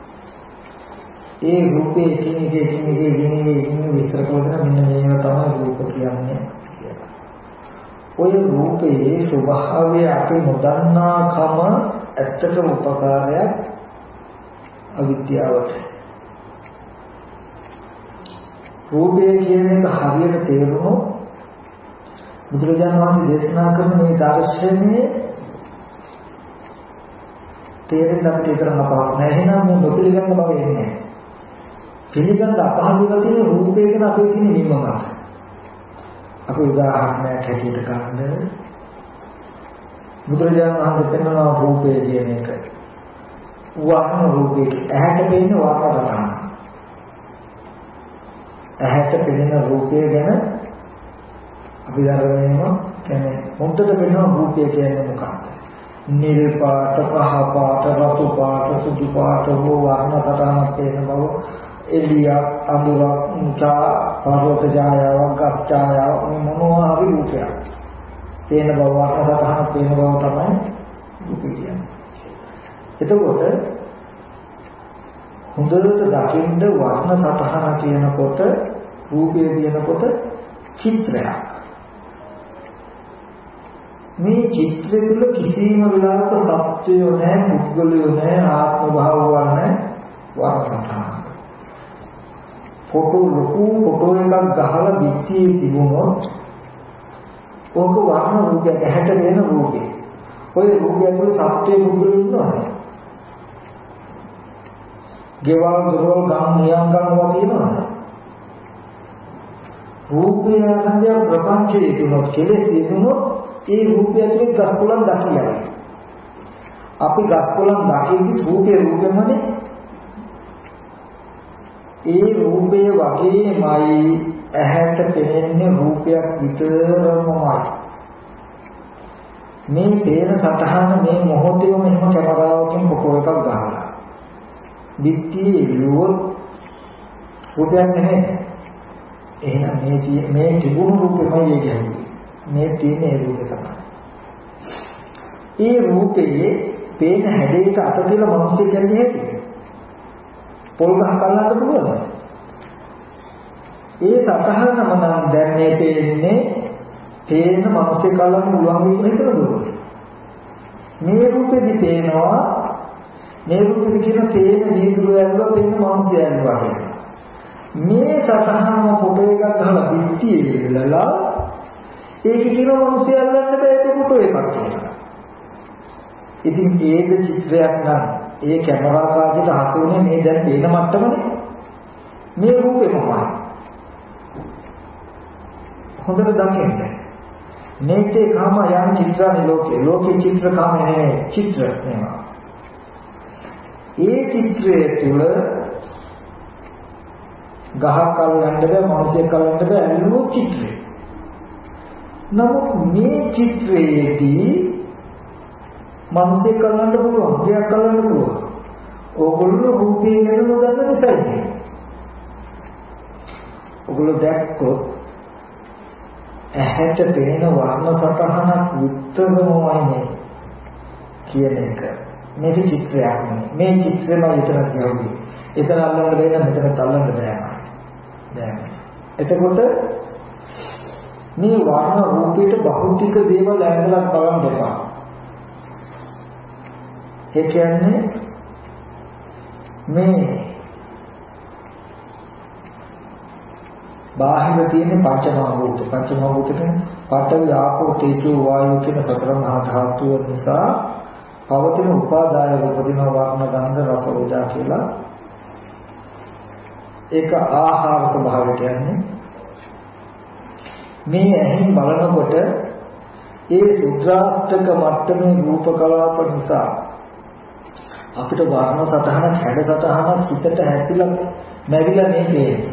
ඒ රූපේ එකිනෙක විස්තර කරන මෙන්න මේවා තමයි රූප කියන්නේ කියලා. ඔය රූපයේ ස්වභාවය අපි නොදන්නාකම ඇත්තට උපකාරයක් අවිද්‍යාවට. රූපය කියන එක හරියට තේරුණොත් බුදුරජාණන් වහන්සේ දේශනා කරන මේ දර්ශනයේ තේරෙන්න අපිට ඒතරම් අපහසු නෑ. එහෙනම් මේ නොපිළිගන්න බව එන්නේ. පිළිගන්න අපහසු ගතිය රූපය ගැන අපේ තියෙන නිමමක. අපි උදාහරණයක් හැටියට ගන්න බුදුරජාණන් වහන්සේ පෙන්වන රූපය කියන එක. වර්ණ රූපේ ඇහැට පෙනෙන වර්ණ තමයි. ඇහැට පෙනෙන රූපය ගැන අපි දරගෙනම කියන්නේ මුද්දට පෙනෙන රූපය කියන්නේ මොකක්ද? නිල් පාට, කහ පාට, රතු පාට, සුදු පාට වූ වර්ණ සටහනක් පෙනෙන බව, එළියක්, අඳුරක්, උචා, පර්වත ඡායාවක්, ගස් ඡායාවක් මොනවා හරි රූපයක්. පේන බව වර්ණ සටහනක් පේන බව තමයි රූපය කියන්නේ. එතකොට හොඳට දකින්න වර්ණ සටහන කියනකොට රූපය කියනකොට චිත්‍රයක්. මේ චිත්‍රය තුළ කිසිම වෙලාවක සත්‍යය නැහැ, පුද්ගලය නැහැ, ආත්ම භාවය නැහැ, වර්ණ සටහන. ෆොටෝ එකක් ගහලා පිටියේ තිබුණොත් ඕක වර්ණ රූපයක් ඇහැට වෙන රූපේ. ඔය රූපය ඇතුළේ සත්‍යයේ බුදුරු ඉන්නවද? ගෙවල් දොරවල් ගම් නියම්කම් වගේ තියෙනවද? රූපය ආනන්දය ප්‍රපංචයේ තුනක් කෙලෙස් ඉදුණොත් ඒ රූපය ඇතුලේ ගස්කොලන් දකියයි. අපි ගස්කොලන් දකිද්දි රූපෙමනේ. ඒ රූපය වගේමයි ඇහැට පෙනෙන්නේ රූපයක් විතරමයි. මේ පේන සතහන මේ මොහොතේම මෙහෙම කැමරාවකින් ෆොටෝ එකක් ගහලා. දිට්ඨියේ විලුව රූපයක් නෙමෙයි. එහෙනම් මේ තිබුණු රූපෙමයි කියන්නේ. මේ තියෙන ඒ රූපය තමයි. ඒ රූපයේ පේන හැඩයට අත තියලා මිනිස්සු කියන්නේ හැටි. පොල් ගහ කල්ලාට පුළුවන්ද? ඒ සතහනම නම් දැන් මේ පේන්නේ පේන මිනිස්සු කල්ලාට පුළුවන් විදිහට හිතනද? මේ රූපෙදි පේනවා මේ රූපෙදි කියන පේන දීදුර ඇල්ලුවා පේන මිනිස්සු ඇල්ලුවා කියලා. මේ සතහනම ෆොටෝ එකක් ගහලා පිටියේ ඉල්ලලා ඒක කියන මිනිස්සු අල්ලන්න බෑ ඒක ෆොටෝ එකක් කියලා. ඉතින් ඒක චිත්‍රයක් නම් ඒ කැමරා කාර්යයට හසුනේ මේ දැන් පේන මට්ටමනේ. මේ රූපෙමයි. හොඳට දකින්න. මේකේ කාම යම් චිත්‍රානේ ලෝකේ චිත්‍ර කාම නෙමෙයි චිත්‍ර නෙමෙයි. ඒ චිත්‍රයේ තුල ගහක් අල්ලන්න බෑ මිනිසෙක් අල්ලන්න බෑ ඇල්ලුවෝ චිත්‍රය. නමුත් මේ චිත්‍රයේදී මිනිසෙක් අල්ලන්න පුළුවන්, ගයක් අල්ලන්න පුළුවන්. ඕගොල්ලෝ රූපේ ගැන නොදන්න නිසායි. ඕගොල්ලෝ දැක්කොත් ඇහැට පේන වර්ණ සතහනක් උත්තරමමයි කියන එක. මේක චිත්‍රයක් නෙමෙයි. මේ චිත්‍රෙම විතර කියවි. එතන අල්ලන්න බෑ මෙතන තල්ලන්න බෑ. එතකොට මේ වර්ණ රූපයට භෞතික දේවල් ඇඳලා බලන්න දෙපා. ඒ කියන්නේ මේ බාහිර තියෙන පංචමහා භූත කියන්නේ පඨවි ආපෝ තේජෝ වායෝ කියන සතර මහා ධාතු නිසා පවතින උපාදාය උපදින වර්ණ ගන්ධ රස ඕජා කියලා ඒක ආහාර ස්වභාවය කියන්නේ මේ ඇහෙන් බලනකොට ඒ සුද්‍රාෂ්ටක මට්ටමේ රූප කලාප නිසා අපිට වර්ණ සතහන හැඩ සතහන පිටට හැපිලා නැවිලා මේ පේන්නේ.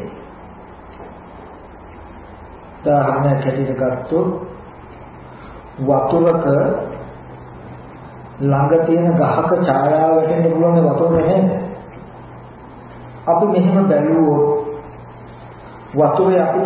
උදාහරණයක් හැටියට ගත්තොත් වතුරක ළඟ තියෙන ගහක ඡායාව වැටෙන්න පුළුවන් වතුර නේද? අපි මෙහෙම බැලුවොත් වතුරේ අපිට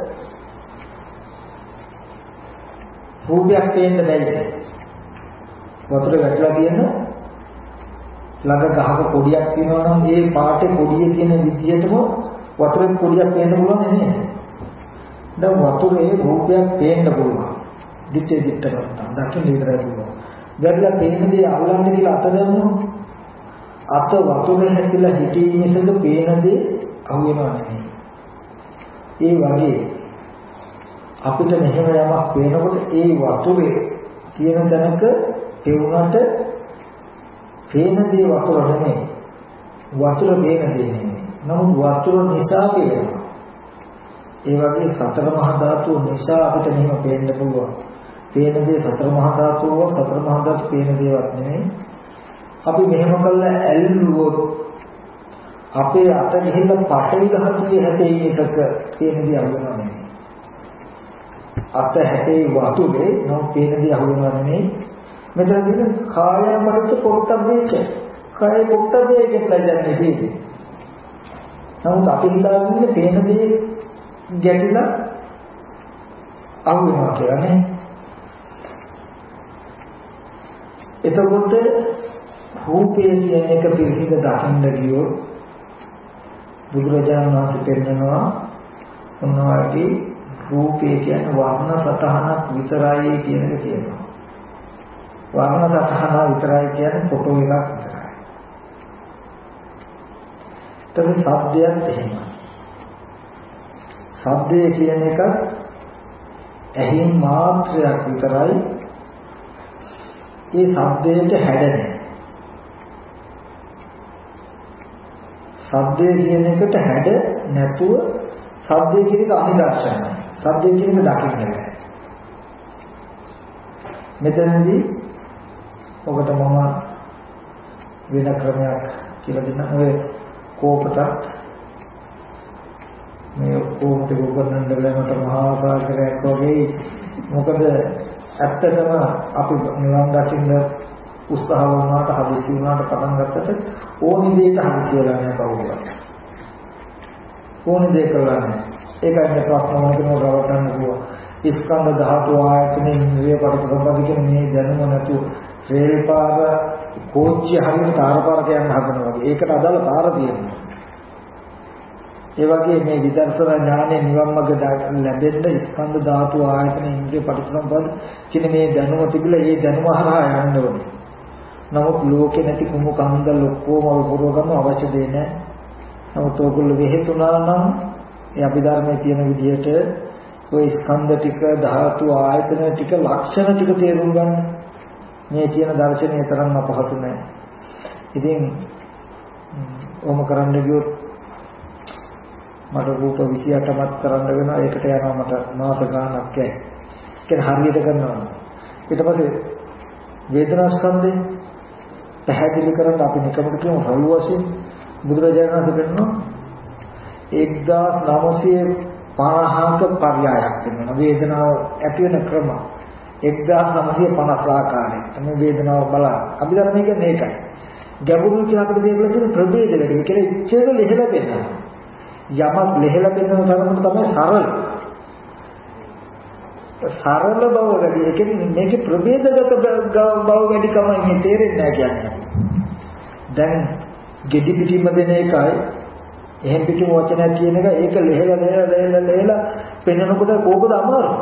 රූපයක් පේන්න බැහැ. වතුරේ වැටලා තියෙන ළඟ ගහක කොඩියක් තියෙනවා නම් ඒ පාටේ කොඩිය කියන විදිහටම වතුරේ කොඩියක් පේන්න පුළුවන් නේද? දැන් වතුරේ රූපයක් පේන්න පුළුවන්. දිත්තේ දිත්තකට දකින්න විතරයි පුළුවන්. වැටලා පේන දේ අල්ලන්න කියලා අත දැම්මොත් අත වතුරේ හැදිලා හිතීමේසද පේන දේ අහුවෙනවා නෙමෙයි. ඒ වගේ අපිට මෙහෙම යමක් පේනකොට ඒ වතුරේ තියෙන තැනක පෙවුනට පේන දේ වතුර නෙමෙයි. වතුර පේන දේ නෙමෙයි. නමුත් වතුර නිසා පේනවා. ඒ වගේ සතර මහා ධාතු නිසා අපිට මෙහෙම පේන්න පුළුවන්. පේන දේ සතර මහා ධාතුව සතර මහා ධාතු පේන දේවත් නෙමෙයි. අපි මෙහෙම කළා ඇල්ලුවොත් අපේ අත ගිහිල්ලා පටවි ගහතුනේ හැටේ මිසක පේන දේ අහුවෙනවා නෙමෙයි. අත හැටේ වතුරේ නම් පේන දේ අහුවෙනවා නෙමෙයි. මෙතන තියෙන කායය පරිච්ඡ පොට්ටබ්බේක කාය පොට්ටබ්බේක කියලා කියන්නේ. නමුත් අපි හිතාගෙන පේන දේ ගැටිලා අහුවෙනවා කියලා නේ. එතකොට රූපයේ කියන එක පිළිසිඳ දකින්න ගියොත් බුදුරජාණන් වහන්සේ පෙන්නනවා උන්වහන්සේ රූපේ කියන්නේ වර්ණ සතහනක් විතරයි කියන එක කියනවා. වර්ණ සතහන විතරයි කියන්නේ ෆොටෝ එකක් විතරයි. ඒක සබ්දයක් එහෙමයි. සද්දේ කියන එක ඇහින් මාත්‍රයක් විතරයි. ඒ සද්දේට හැඩ සද්දේ කියන එකට හැඩ නැතුව සද්දේ කියන එක අනිදර්ශනයි. සද්දේ කියන එක දකින්න බෑ. මෙතනදී ඔබට මම වෙන ක්‍රමයක් කියලා දෙන්න. ඔය කෝපටත් මේ කෝපට ගොඩනගන්න බැලමට මහා සාගරයක් වගේ. මොකද ඇත්තටම අපි නිවන් දකින්න උත්සාහ වුණාට හදිසි වුණාට පටන් ගත්තට ඕනි දෙයක හදිසි වෙලා නැහැ කවුරුත්. ඕනි දෙයක කරලා නැහැ. ඒකයි ප්‍රශ්න මොකද රවටන්න පුළුවන්. ස්කන්ධ ධාතු ආයතනේ ඉන්ද්‍රිය පරිසම්පද කියන මේ දැනුම නැතු රේල් පාර කෝච්චිය හරියට තාරපාරක යන්න හදනවා වගේ. ඒකට අදාළ පාර තියෙනවා. ඒ වගේ මේ විදර්ශනා ඥානය නිවන් මඟ ලැබෙන්න ස්කන්ධ ධාතු ආයතන ඉන්ද්‍රිය පරිසම්පද කියන මේ දැනුම තිබිලා ඒ දැනුම හරහා යන්න ඕනේ. නමුත් ලෝකේ නැති කුමු කන්දල් ඔක්කොම වපුරව ගන්න අවශ්‍ය දෙයක් නැහැ. නමුත් ඔයගොල්ලෝ වෙහෙතුනා නම් මේ අභිධර්මයේ තියෙන විදිහට ඔය ස්කන්ධ ටික ධාතු ආයතන ටික ලක්ෂණ ටික තේරුම් ගන්න. මේ කියන දර්ශනය තරම් අපහසු නැහැ. ඉතින් ඔම කරන්න ගියොත් මට රූප 28මත් කරන්න වෙනවා. ඒකට යනවා මට මාස ගාණක් යයි. ඒක හරියට කරනවා. ඊට පස්සේ වේදනා ස්කන්ධේ පැහැදිලි කරලා අපි නිකමට කියමු හරි වශයෙන් බුදුරජාණන් වහන්සේ කියනවා 1950ක පර්යායක් වෙනවා. වේදනාව ඇති වෙන ක්‍රම 1950 ආකාරයෙන් මේ වේදනාව බලන්න. අභිධර්මයේ කියන්නේ ඒකයි. ගැඹුරු කියනකට දෙයවල තියෙන ප්‍රභේද වැඩි. ඒ කියන්නේ ඉච්ඡේද ලෙහෙල වෙනවා. යමක් ලෙහෙල වෙනව තරමට තමයි සරල බව වැඩි. ඒ කියන්නේ මේකේ ප්‍රභේදගත බව වැඩි කමයි මේ තේරෙන්නේ නැහැ කියන්නේ. දැන් gedhi pitima දෙන එකයි එහෙන් පිටිම වචනයක් කියන එක ඒක ලෙහෙල පෙන්වනකොට කෝකද අමාරු.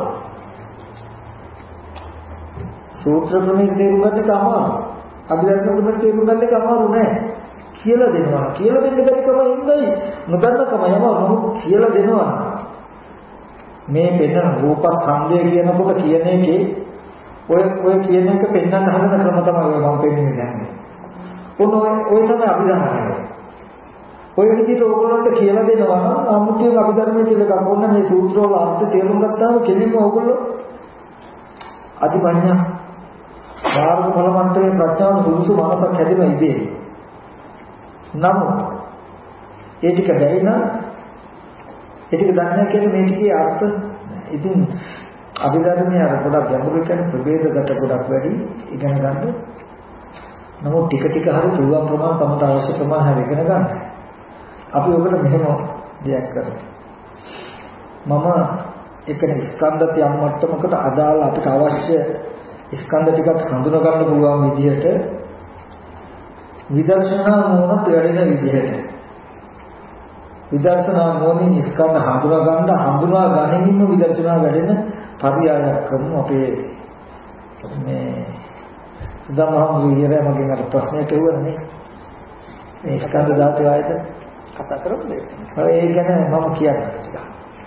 සූත්‍ර ක්‍රමයෙන් තේරුම් ගන්න එක අමාරු. අභිධර්ම ක්‍රමයෙන් තේරුම් ගන්න එක අමාරු නෑ. කියලා දෙනවා. කියලා දෙන්න බැරි කම ඉඳයි. නොදන්න කම යම කියලා දෙනවා. මේ පෙන්න රූපස්කන්ධය කියනකොට කියන එකේ ඔය කියන එක පෙන්වන්න හදන ක්‍රම තමයි මම පෙන්වන්නේ දැන්. ඔය තමයි අභිධර්මය. ඔය විදිහට ඕගොල්ලන්ට කියලා දෙනවා නම් අමුතිය අභිධර්මයේ කියලා ගන්න මේ සූත්‍ර වල අර්ථ තේරුම් ගත්තාම කෙලින්ම ඕගොල්ලෝ අධිපඤ්ඤා මාර්ග ඵල මන්ත්‍රයේ ප්‍රඥාව සුදුසු මනසක් හැදෙනවා ඉබේ. නමුත් ඒ ටික බැරි නම් ඒ ටික දන්නේ කියන්නේ මේ ටිකේ අර්ථ ඉතින් අභිධර්මයේ අර ගොඩක් ගැඹුරු කියන ප්‍රභේදගත ගොඩක් වැඩි ඉගෙන ගන්න. නමුත් ටික ටික හරි පුළුවන් ප්‍රමාණය තමයි අවශ්‍ය ප්‍රමාණය හරි ඉගෙන ගන්න. අපි ඔකට මෙහෙම දෙයක් කරමු. මම එක ස්කන්ධ තියම් මට්ටමකට අදාළ අපිට අවශ්‍ය ස්කන්ධ ටිකක් හඳුනා ගන්න පුළුවන් විදිහට විදර්ශනා මොනක් වැඩෙන විදිහට විදර්ශනා මොනින් ස්කන්ධ හඳුනා ගැනීම විදර්ශනා වැඩෙන පරියායක් කරමු. අපේ මේ සදමහම් විහෙරේ මගෙන් අර ප්‍රශ්නයක් ඇහුවනේ මේ ස්කන්ධ ධාතු ආයතන කතා කරන්නේ. ඒ ගැන මම කියන්නේ ටිකක්.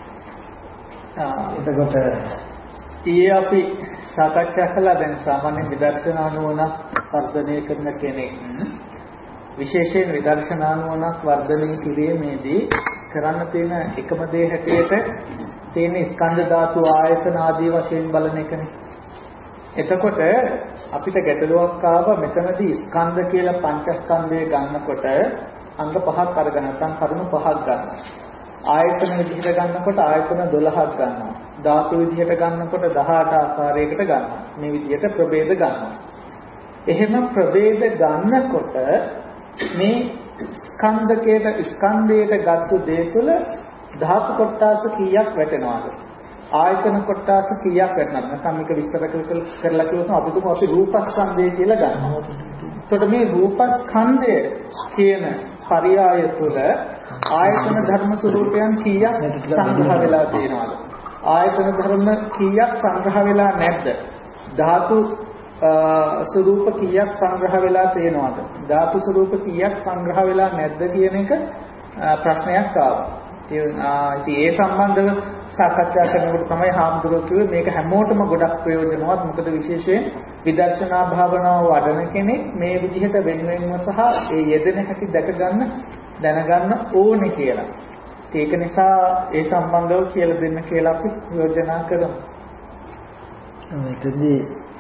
එතකොට අපි සාකච්ඡා කළා දැන් සාමාන්‍ය විදර්ශනා නුවණක් වර්ධනය කරන කෙනෙක් විශේෂයෙන් විදර්ශනා නුවණක් වර්ධනය කිරීමේදී කරන්න තියෙන එකම දේ හැටියට තියෙන ස්කන්ධ ධාතු ආයතන ආදී වශයෙන් බලන එකනේ. එතකොට අපිට ගැටලුවක් ආවා මෙතනදී ස්කන්ධ කියලා පංචස්කන්ධය ගන්නකොට අංග පහක් අරගෙන නැත්නම් කරුණු පහක් ගන්නවා. ආයතන විදිහට ගන්නකොට ආයතන 12ක් ගන්නවා. ධාතු විදිහට ගන්නකොට 18 ආකාරයකට ගන්නවා. මේ විදිහට ප්‍රභේද ගන්නවා. එහෙම ප්‍රභේද ගන්නකොට මේ ස්කන්ධයට ගත්තු දේ තුළ ධාතු කොටස් කීයක් වැටෙනවද? ආයතන කොටස් කීයක් වැටෙනවද? නැත්නම් මේක විස්තර කරලා කිව්වොත් අපි තුමු අපි රූපස්කන්ධය කියලා ගන්නවා. එතකොට මේ රූපස්කන්ධය කියන පරියාය තුළ ආයතන ධර්ම ස්වરૂපයන් කීයක් සංග්‍රහ වෙලා තියෙනවද? ආයතන ධර්ම කීයක් සංග්‍රහ වෙලා නැද්ද? ධාතු ස්වરૂප කීයක් සංග්‍රහ වෙලා තියෙනවද? ධාතු ස්වરૂප කීයක් සංග්‍රහ වෙලා නැද්ද කියන එක ප්‍රශ්නයක් ආවා. ඉතින් ඒ සම්බන්ධව සාකච්ඡා කරනකොට තමයි හාමුදුරුවෝ කිව්වේ මේක හැමෝටම ගොඩක් ප්‍රයෝජනවත්. මොකද විශේෂයෙන් විදර්ශනා භාවනාව වඩන කෙනෙක් මේ විදිහට වෙනවෙන්ම සහ ඒ යෙදෙන හැටි දැනගන්න ඕනේ කියලා. ඒක නිසා ඒ සම්බන්ධව කියලා දෙන්න කියලා අපි යෝජනා කරමු. මෙතනදී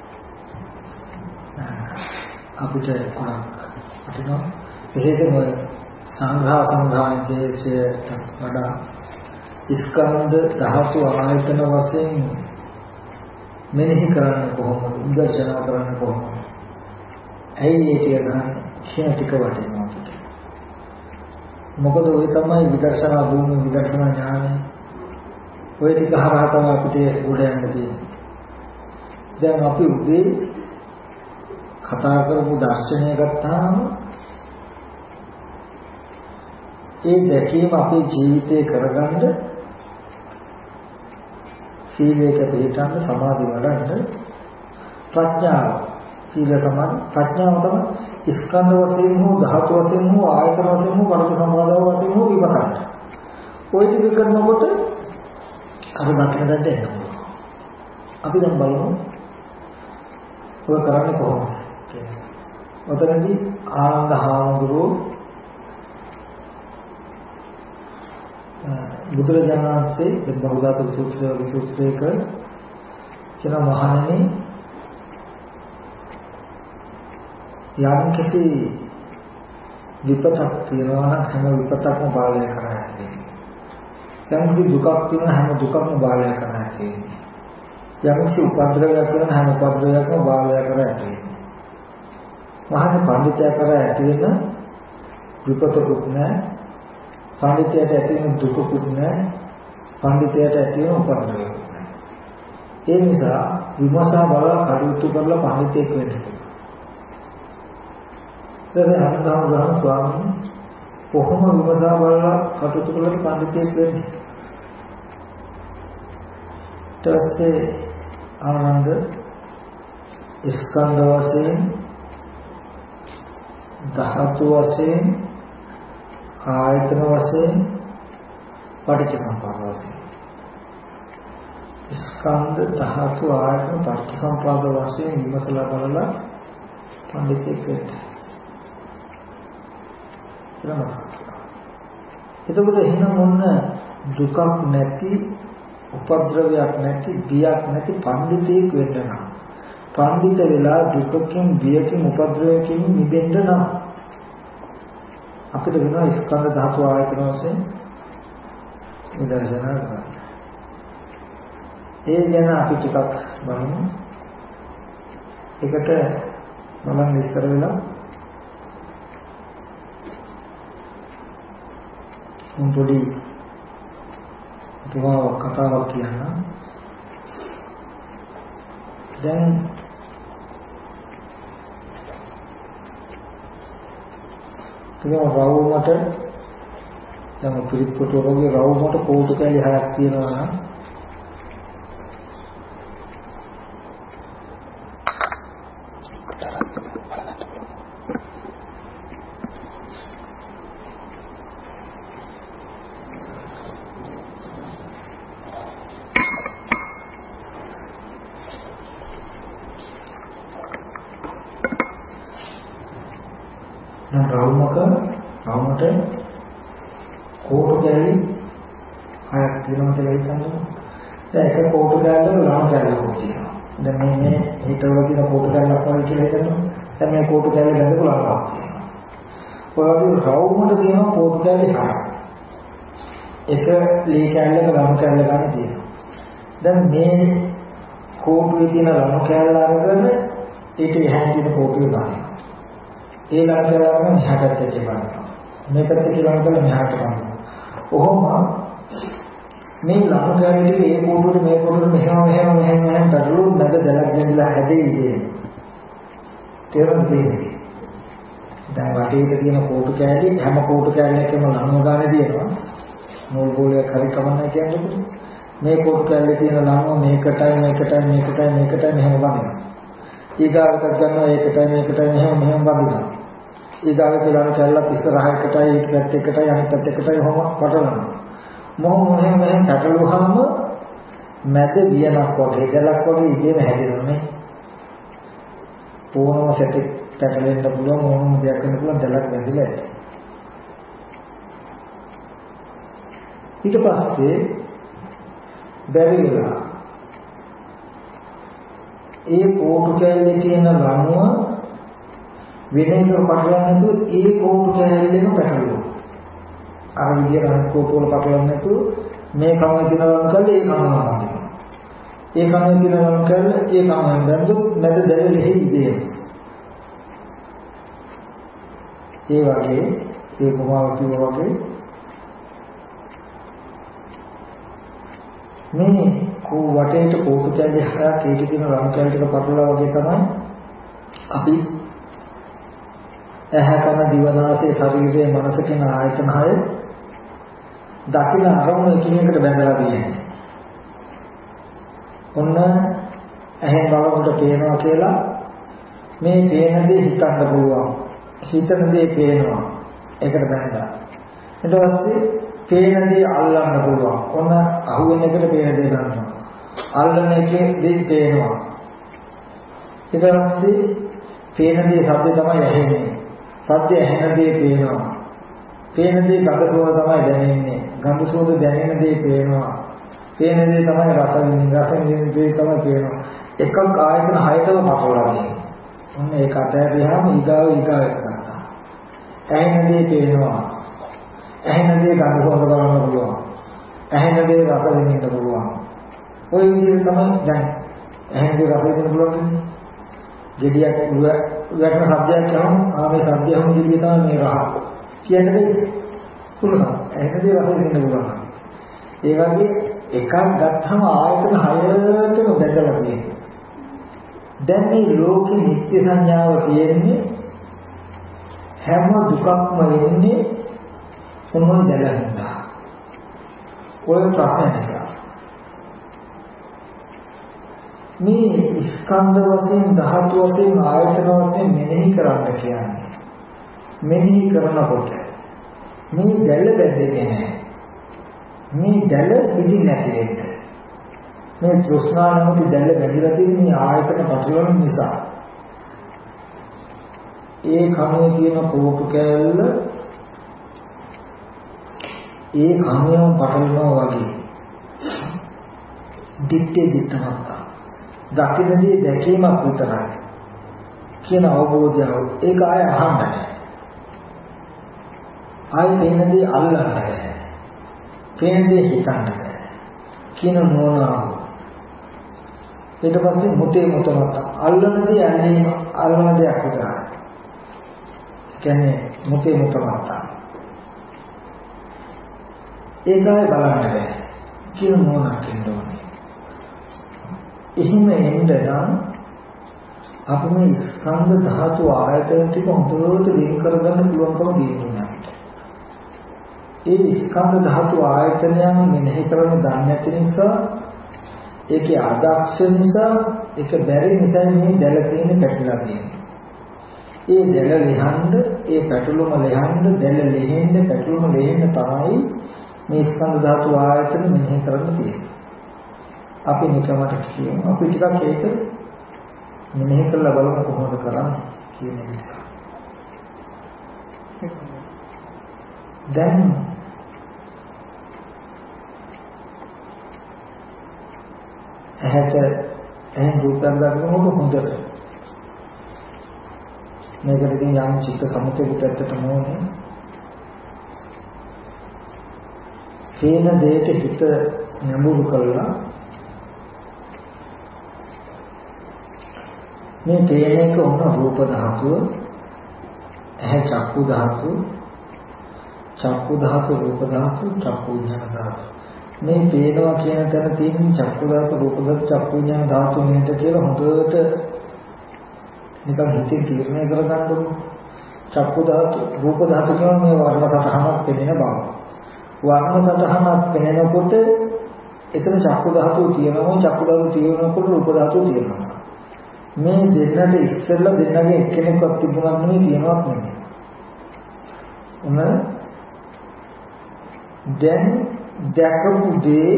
අපිට අතන එහෙම සංඝාසංඝාන්තයට වඩා ස්කන්ධ ධාතු ආයතන වශයෙන් මෙනෙහි කරන්නේ කොහොමද? උදර්ශනා කරන්නේ කොහොමද? ඇයි ඒ කියන ටික වටිනවා අපිට. මොකද ඔය තමයි විදර්ශනා භූමිය විදර්ශනා ඥානය. ඔය ටික හරහා තමයි අපිට උඩ යන්න තියෙන්නේ. දැන් අපි උදේ කතා කරපු දර්ශනය ගත්තාම ඒ දැකීම අපේ ජීවිතේ කරගන්න සීලයක පිළිපදන්න සමාධි වඩන්න ප්‍රඥාව සීල සමාධි ප්‍රඥාව තමයි ස්කන්ධ වශයෙන් හෝ ධාතු වශයෙන් හෝ ආයතන වශයෙන් හෝ පරිච්ඡ සමාදාව වශයෙන් හෝ විපස්සනා. ඔය ටික කරනකොට අර දක්නකට එනවා. අපි දැන් බලමු ඔය කරන්නේ කොහොමද කියලා. ඔතනදී ආනන්ද හාමුදුරුවෝ බුදුරජාණන් වහන්සේ බෞද්ධ සූත්‍රයක කියන මහණෙනි යම් කිසි විපතක් තියෙනවා නම් හැම විපතක්ම බාලය කරා තියෙනවා. යම් කිසි දුකක් තියෙනවා හැම දුකක්ම බාලය කරා තියෙනවා. යම් කිසි උපද්‍රවයක් තියෙනවා හැම උපද්‍රවයක්ම බාලය කරා තියෙනවා. මහණ පඬිතුයා කරා ඇති වෙන විපතකුත් නැහැ. පඬිතුයාට ඇති වෙන දුකකුත් නැහැ. පඬිතුයාට ඇති වෙන උපද්‍රවයක්ත් නැහැ. ඒ නිසා විමසා බලලා කටයුතු කරලා පඬිතුයෙක් වෙන්න. දැන් අනුගාමී ස්වාමීන් කොහොම විමසා බලලා කටයුතු කළාද පඬිතුයෙක් වෙන්නේ? ඊටසේ ආනන්ද ස්කන්ධ වශයෙන් ධාතු වශයෙන් ආයතන වශයෙන් පටිච්චසමුප්පාද වශයෙන් ස්කන්ධ ධාතු ආයතන පටිච්චසමුප්පාද වශයෙන් විමසලා බලලා පඬිතුයෙක් වෙන්නේ. එතකොට එහෙනම් මොන දුකක් නැති උපද්‍රවයක් නැති බියක් නැති පඬිතෙක් වෙන්න නම් පඬිත වෙලා දුකකින් බියකින් උපද්‍රවයකින් මිදෙන්න නම් අපිට වෙනවා ස්කන්ධ ධාතු ආයතන වශයෙන් විදර්ශනා කරන්න. ඒ ගැන අපි ටිකක් බලමු. ඒකට මම විස්තර වෙලා පොඩි කතාවක් කියන්න. දැන් රවුමට දැන් පිළිත් කොට වගේ රවුමට කෝටු කැලි 6ක් තියෙනවා නම් රවුමට කෝටු කැලි 6ක් තියෙනවා කියලා හිතන්න. දැන් එක කෝටු කැලි වල ලණු කැලි තියෙනවා. දැන් මේ හිතවල තියෙන කෝටු කැලි අක්වල කියලා හිතන්න. දැන් මේ කෝටු කැලි බඳපු ලණුවක් තියෙනවා. ඔය වගේ රවුමට තියෙන කෝටු කැලි 6ක්. එක ලී කැලලක ලණු කැලල ගන්න තියෙනවා. දැන් මේ කෝටුවේ තියෙන ලණු කැලල අරගෙන ඒක එහා තියෙන කෝටුවේ දානවා. ඒ ලංකාවම මෙහාට දෙපැත්තට මේකට කියලා කරලා මෙහාට ගන්නවා. ඔහොම මේ ලංකාවේ ඒ කෝටුවට මේ කෝටුවට මෙහෙම දරුවෝ නැද දැලක් දෙන්නලා හැදෙන්නේ. තේරුම් දෙන්නේ. දැන් වටේට තියෙන කෝටු කෑලි හැම කෝටු කෑල්ලකම ලණුව ගන්න දෙනවා. නූල් බෝලයක් හරි කමන්න කියන්නේ. මේ කෝටු කෑල්ලේ තියෙන ලණුව මේකටයි මෙහෙම වදිනවා. ඊගාවට ගන්නවා ඒකටයි මෙහෙම වදිනවා. ඊගාවට ලණුව කෑල්ලත් ඉස්සරහටයි ඊට පැත්තකටයි අනිත් පැත්තකටයි ඔහොම පටලනවා. මොහොම මෙහෙම පැටලුවාම මැද වියනක් වගේ දැලක් වගේ ඉබේම හැදෙනවනේ. ඕනම සැටි පැටලෙන්න පුළුවන් ඕනම දෙයක් වෙන්න පුළුවන් දැලක් වැදිලා ඇති. ඊට පස්සේ බැරි වෙලා ඒ කෝටු කැලේ තියෙන ලණුව වෙන එක පටලන්නේ නැතුව ඒ කෝටු කැලේම පැටලුවා. අර විදියට අර කෝටු වල පටලන්නේ නැතුව මේ කම දිනවම් කළේ ඒ කම නෑ. ඒ කම දිනවම් කළේ ඒ කම නෑඳු නැද දැලෙහි ඉදී. ඒ වගේ ඒ කොමාව කිව්වා වගේ මේ කෝ වටේට කෝටු කැලේ හරහා කීටි දින රම් කැලේට පටලවා වගේ තමයි අපි ඇහැ කන දිව නාසය ශරීරයේ මනස කියන ආයතන හය දකින අරමුණ එකිනෙකට බැඳලා තියෙනවා. ඔන්න ඇහෙන් බලනකොට පේනවා කියලා මේ පේන දේ හිතන්න පුළුවන්. හිතන දේ පේනවා. ඒකට බැඳලා. ඊට පස්සේ පේන දේ අල්ලන්න පුළුවන්. ඔන්න අහුවෙන එකට පේන දේ ගන්නවා. අල්ලන එකේ දේ පේනවා. ඊට පස්සේ පේන දේ සද්ද තමයි ඇහෙන්නේ. සත්‍ය ඇහෙන දේ පේනවා. පේන දේ ගඳ සුවඳ තමයි දැනෙන්නේ. ගඳ සුවඳ දැනෙන දේ පේනවා. පේන දේ තමයි රස විඳින. රස විඳින දේ තමයි පේනවා. එකක් ආයතන හයටම පටලලා තියෙනවා. ඔන්න ඒක අතහැරියාම ඊගාව ගන්නවා. ඇහෙන දේ පේනවා. ඇහෙන දේ ගඳ සුවඳ බලන්න පුළුවන්. ඇහෙන දේ රස විඳින්න පුළුවන්. ඔය විදිහට තමයි දැන් ඇහෙන දේ රස විඳින්න පුළුවන්. ගෙඩියක් උයන සද්දයක් කියවම ආවේ සද්දයම ගෙඩිය තමයි මේ රහ. කියන්නේ පුළුවන්. එහෙමදී රස දෙන්න පුළුවන්. ඒ වගේ එකක් ගත්තම ආයතන 6ටම බෙදලා තියෙනවා. දැන් මේ ලෝකෙ නිත්‍ය සංඥාව තියෙන්නේ හැම දුකක්ම එන්නේ මොනවද දැනගන්න. ඔය ප්‍රශ්න නිසා මේ ස්කන්ධ වශයෙන් ධාතු වශයෙන් ආයතන වශයෙන් මෙනෙහි කරන්න කියන්නේ. මෙනෙහි කරනකොට මේ දැල බැඳෙන්නේ නැහැ. මේ දැල ඉදි නැති වෙන්නේ. මේ තෘෂ්ණා නැමැති දැල බැඳලා තියෙන මේ ආයතන පටලවන නිසා. ඒ කමේ තියෙන කෝටු කැලල ඒ කමියම පටලනවා වගේ. දිත්තේ දිත්තමත් දකින්නේ දැකීමක් විතරයි කියන අවබෝධය. ඒක ආය අහන්න නැහැ. ආයි වෙනදී අල්ලන්න නැහැ. වෙනදී හිතන්න නැහැ. කියන නෝනාව. ඊට පස්සේ මුතේ මුතමත් අල්ලනදී ඇලීම අල්ලන දෙයක් විතරයි. කියන්නේ මුතේ මුතමත්. ඒකයි බලන්න බැහැ. කියන නෝනාවක් ඉන්නවා. එහෙම එන්න නම් අපි මේ ස්කන්ධ ධාතු ආයතන ටික හොඳට වෙන් කරගන්න පුළුවන්කම තියෙනවා. ඒ ස්කන්ධ ධාතු ආයතනයන් මෙනෙහි කරන දන්නේ නැති නිසා ඒකේ අදක්ෂ නිසා ඒක බැරි නිසා මේ දැල තියෙන පැටලලා තියෙනවා. ඒ දැල ලිහන්න ඒ පැටලුම ලිහන්න දැල ලිහෙන්න පැටලුම ලිහෙන්න තමයි මේ ස්කන්ධ ධාතු ආයතන මෙනෙහි කරන්න තියෙන්නේ. අපි නිකමට කියමු අපි ටිකක් ඒක මෙනෙහි කරලා බලමු කොහොමද කරන්නේ කියන එක. දැන් එහෙන් රූපයක් ගන්නකොට හොඳට මේකට ඉතින් යම් චිත්ත සමුදේකට ඇත්තටම ඕනේ. තේන දෙයට හිත නැඹුරු කරලා මේ තේන එක උන රූප ධාතුව, ඇහැ චක්කු ධාතුව, චක්කු ධාතු රූප ධාතු, චක්කු විඥාන ධාතු. මේ පේනවා කියන තැන තියෙන චක්කු ධාතු, රූප ධාතු, චක්කු විඥාන ධාතු නේද කියලා හොඳට නිකන් හිතේ තීරණය කරගන්න ඕනේ. චක්කු ධාතු, රූප ධාතු කියන මේ වර්ණ සටහනක් පෙනෙන බව. වර්ණ සටහනක් පෙනෙනකොට එතන චක්කු ධාතුව තියෙනවා, චක්කු ධාතුව තියෙනකොට රූප ධාතුව තියෙනවා. මේ දෙන්නට ඉස්සෙල්ලා දෙන්නගේ එක්කෙනෙක්වත් තිබුණා නෙමෙයි තියෙනවත් නෙමෙයි. දැන් දැකපු දේ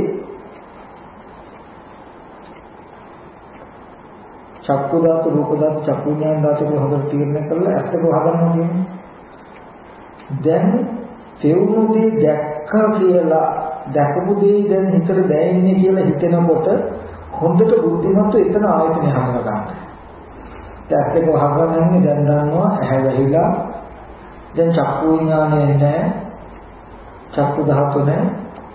චක්කු ධාතු රූප ධාතු චක්කු ඥාන ධාතු හොඳට තීරණය කරලා ඇත්තට වහගන්නවා කියන්නේ. දැන් තේරුණු දේ දැක්කා කියලා දැකපු දේ දැන් හිතට දැනෙන්නේ කියලා හිතනකොට හොඳට බුද්ධිමත්ව එතන ආයතනය හඳුනා ගන්න. ඇත්තට වහගන්නේ දැන් දන්නවා ඇහැ වැහිලා දැන් චක්කු ඥානය නැහැ චක්කු ධාතු නැහැ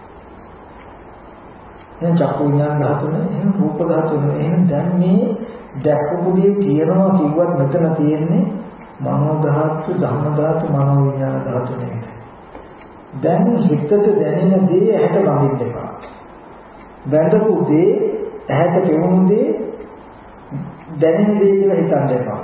දැන් චක්කු ඥාන ධාතු නැහැ එහෙනම් රූප ධාතු නැහැ එහෙනම් දැන් මේ දැකපු දේ කියනවා කිව්වත් මෙතන තියෙන්නේ මනෝ ධාතු ධම්ම ධාතු මනෝ විඥාන ධාතු නෙමෙයි. දැන් හිතට දැනෙන දේ ඇහැට බඳින්න එපා. බඳපු දේ ඇහැට පෙනුණු දේ දැනෙන දේ කියලා හිතන්න එපා.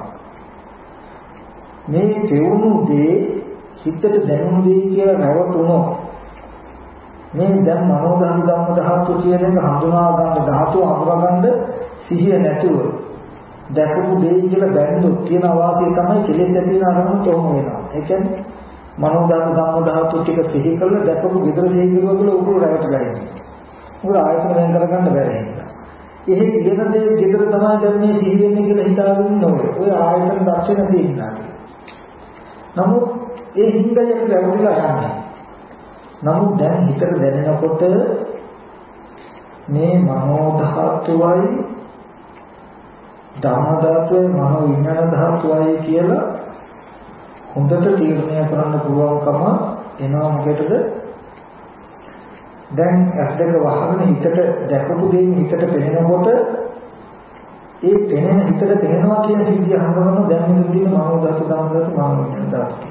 මේ පෙනුණු දේ හිතට දැනුණු දේ කියලා නැවතුනොත් මේ දැන් මනෝ ධාතු ධම්ම ධාතු කියන එක හඳුනා ගන්න ධාතු අඳුරා ගන්න සිහිය නැතුව දැකපු දේ කියලා බැඳුත් කියන අවාසිය තමයි කෙලෙස් ඇති වෙන අරමුණ තෝම වෙනවා. ඒ කියන්නේ මනෝ ධාතු ධම්ම ධාතු ටික සිහි කරලා දැකපු විතර සිහි කරුවා කියලා උගුරු රැවටලා ඉන්නේ. උගුරු ආයතන වෙන කරගන්න බැහැ හින්දා. එහෙ කියන දේ විතර තමයි දැන් මේ සිහි වෙන්නේ කියලා හිතාගෙන ඉන්නේ. ඔය ආයතන දර්ශන තියෙනවා. නමුත් ඒ හින්දා යක රැවටලා යන්නේ. නමුත් දැන් හිතට දැනෙනකොට මේ මනෝ ධාතුවයි ධම්ම ධාතුවයි මනෝ විඥාන ධාතුවයි කියලා හොඳට තීරණය කරන්න පුළුවන්කම එනවා මොකටද? දැන් ඇස් දෙක වහගෙන හිතට දැකපු දේ හිතට පෙනෙනකොට ඒ පෙනෙන හිතට පෙනෙනවා කියන සිද්ධිය හඳුනන දැන් මෙතනදී මනෝ ධාතු ධම්ම ධාතු මනෝ විඥාන ධාතු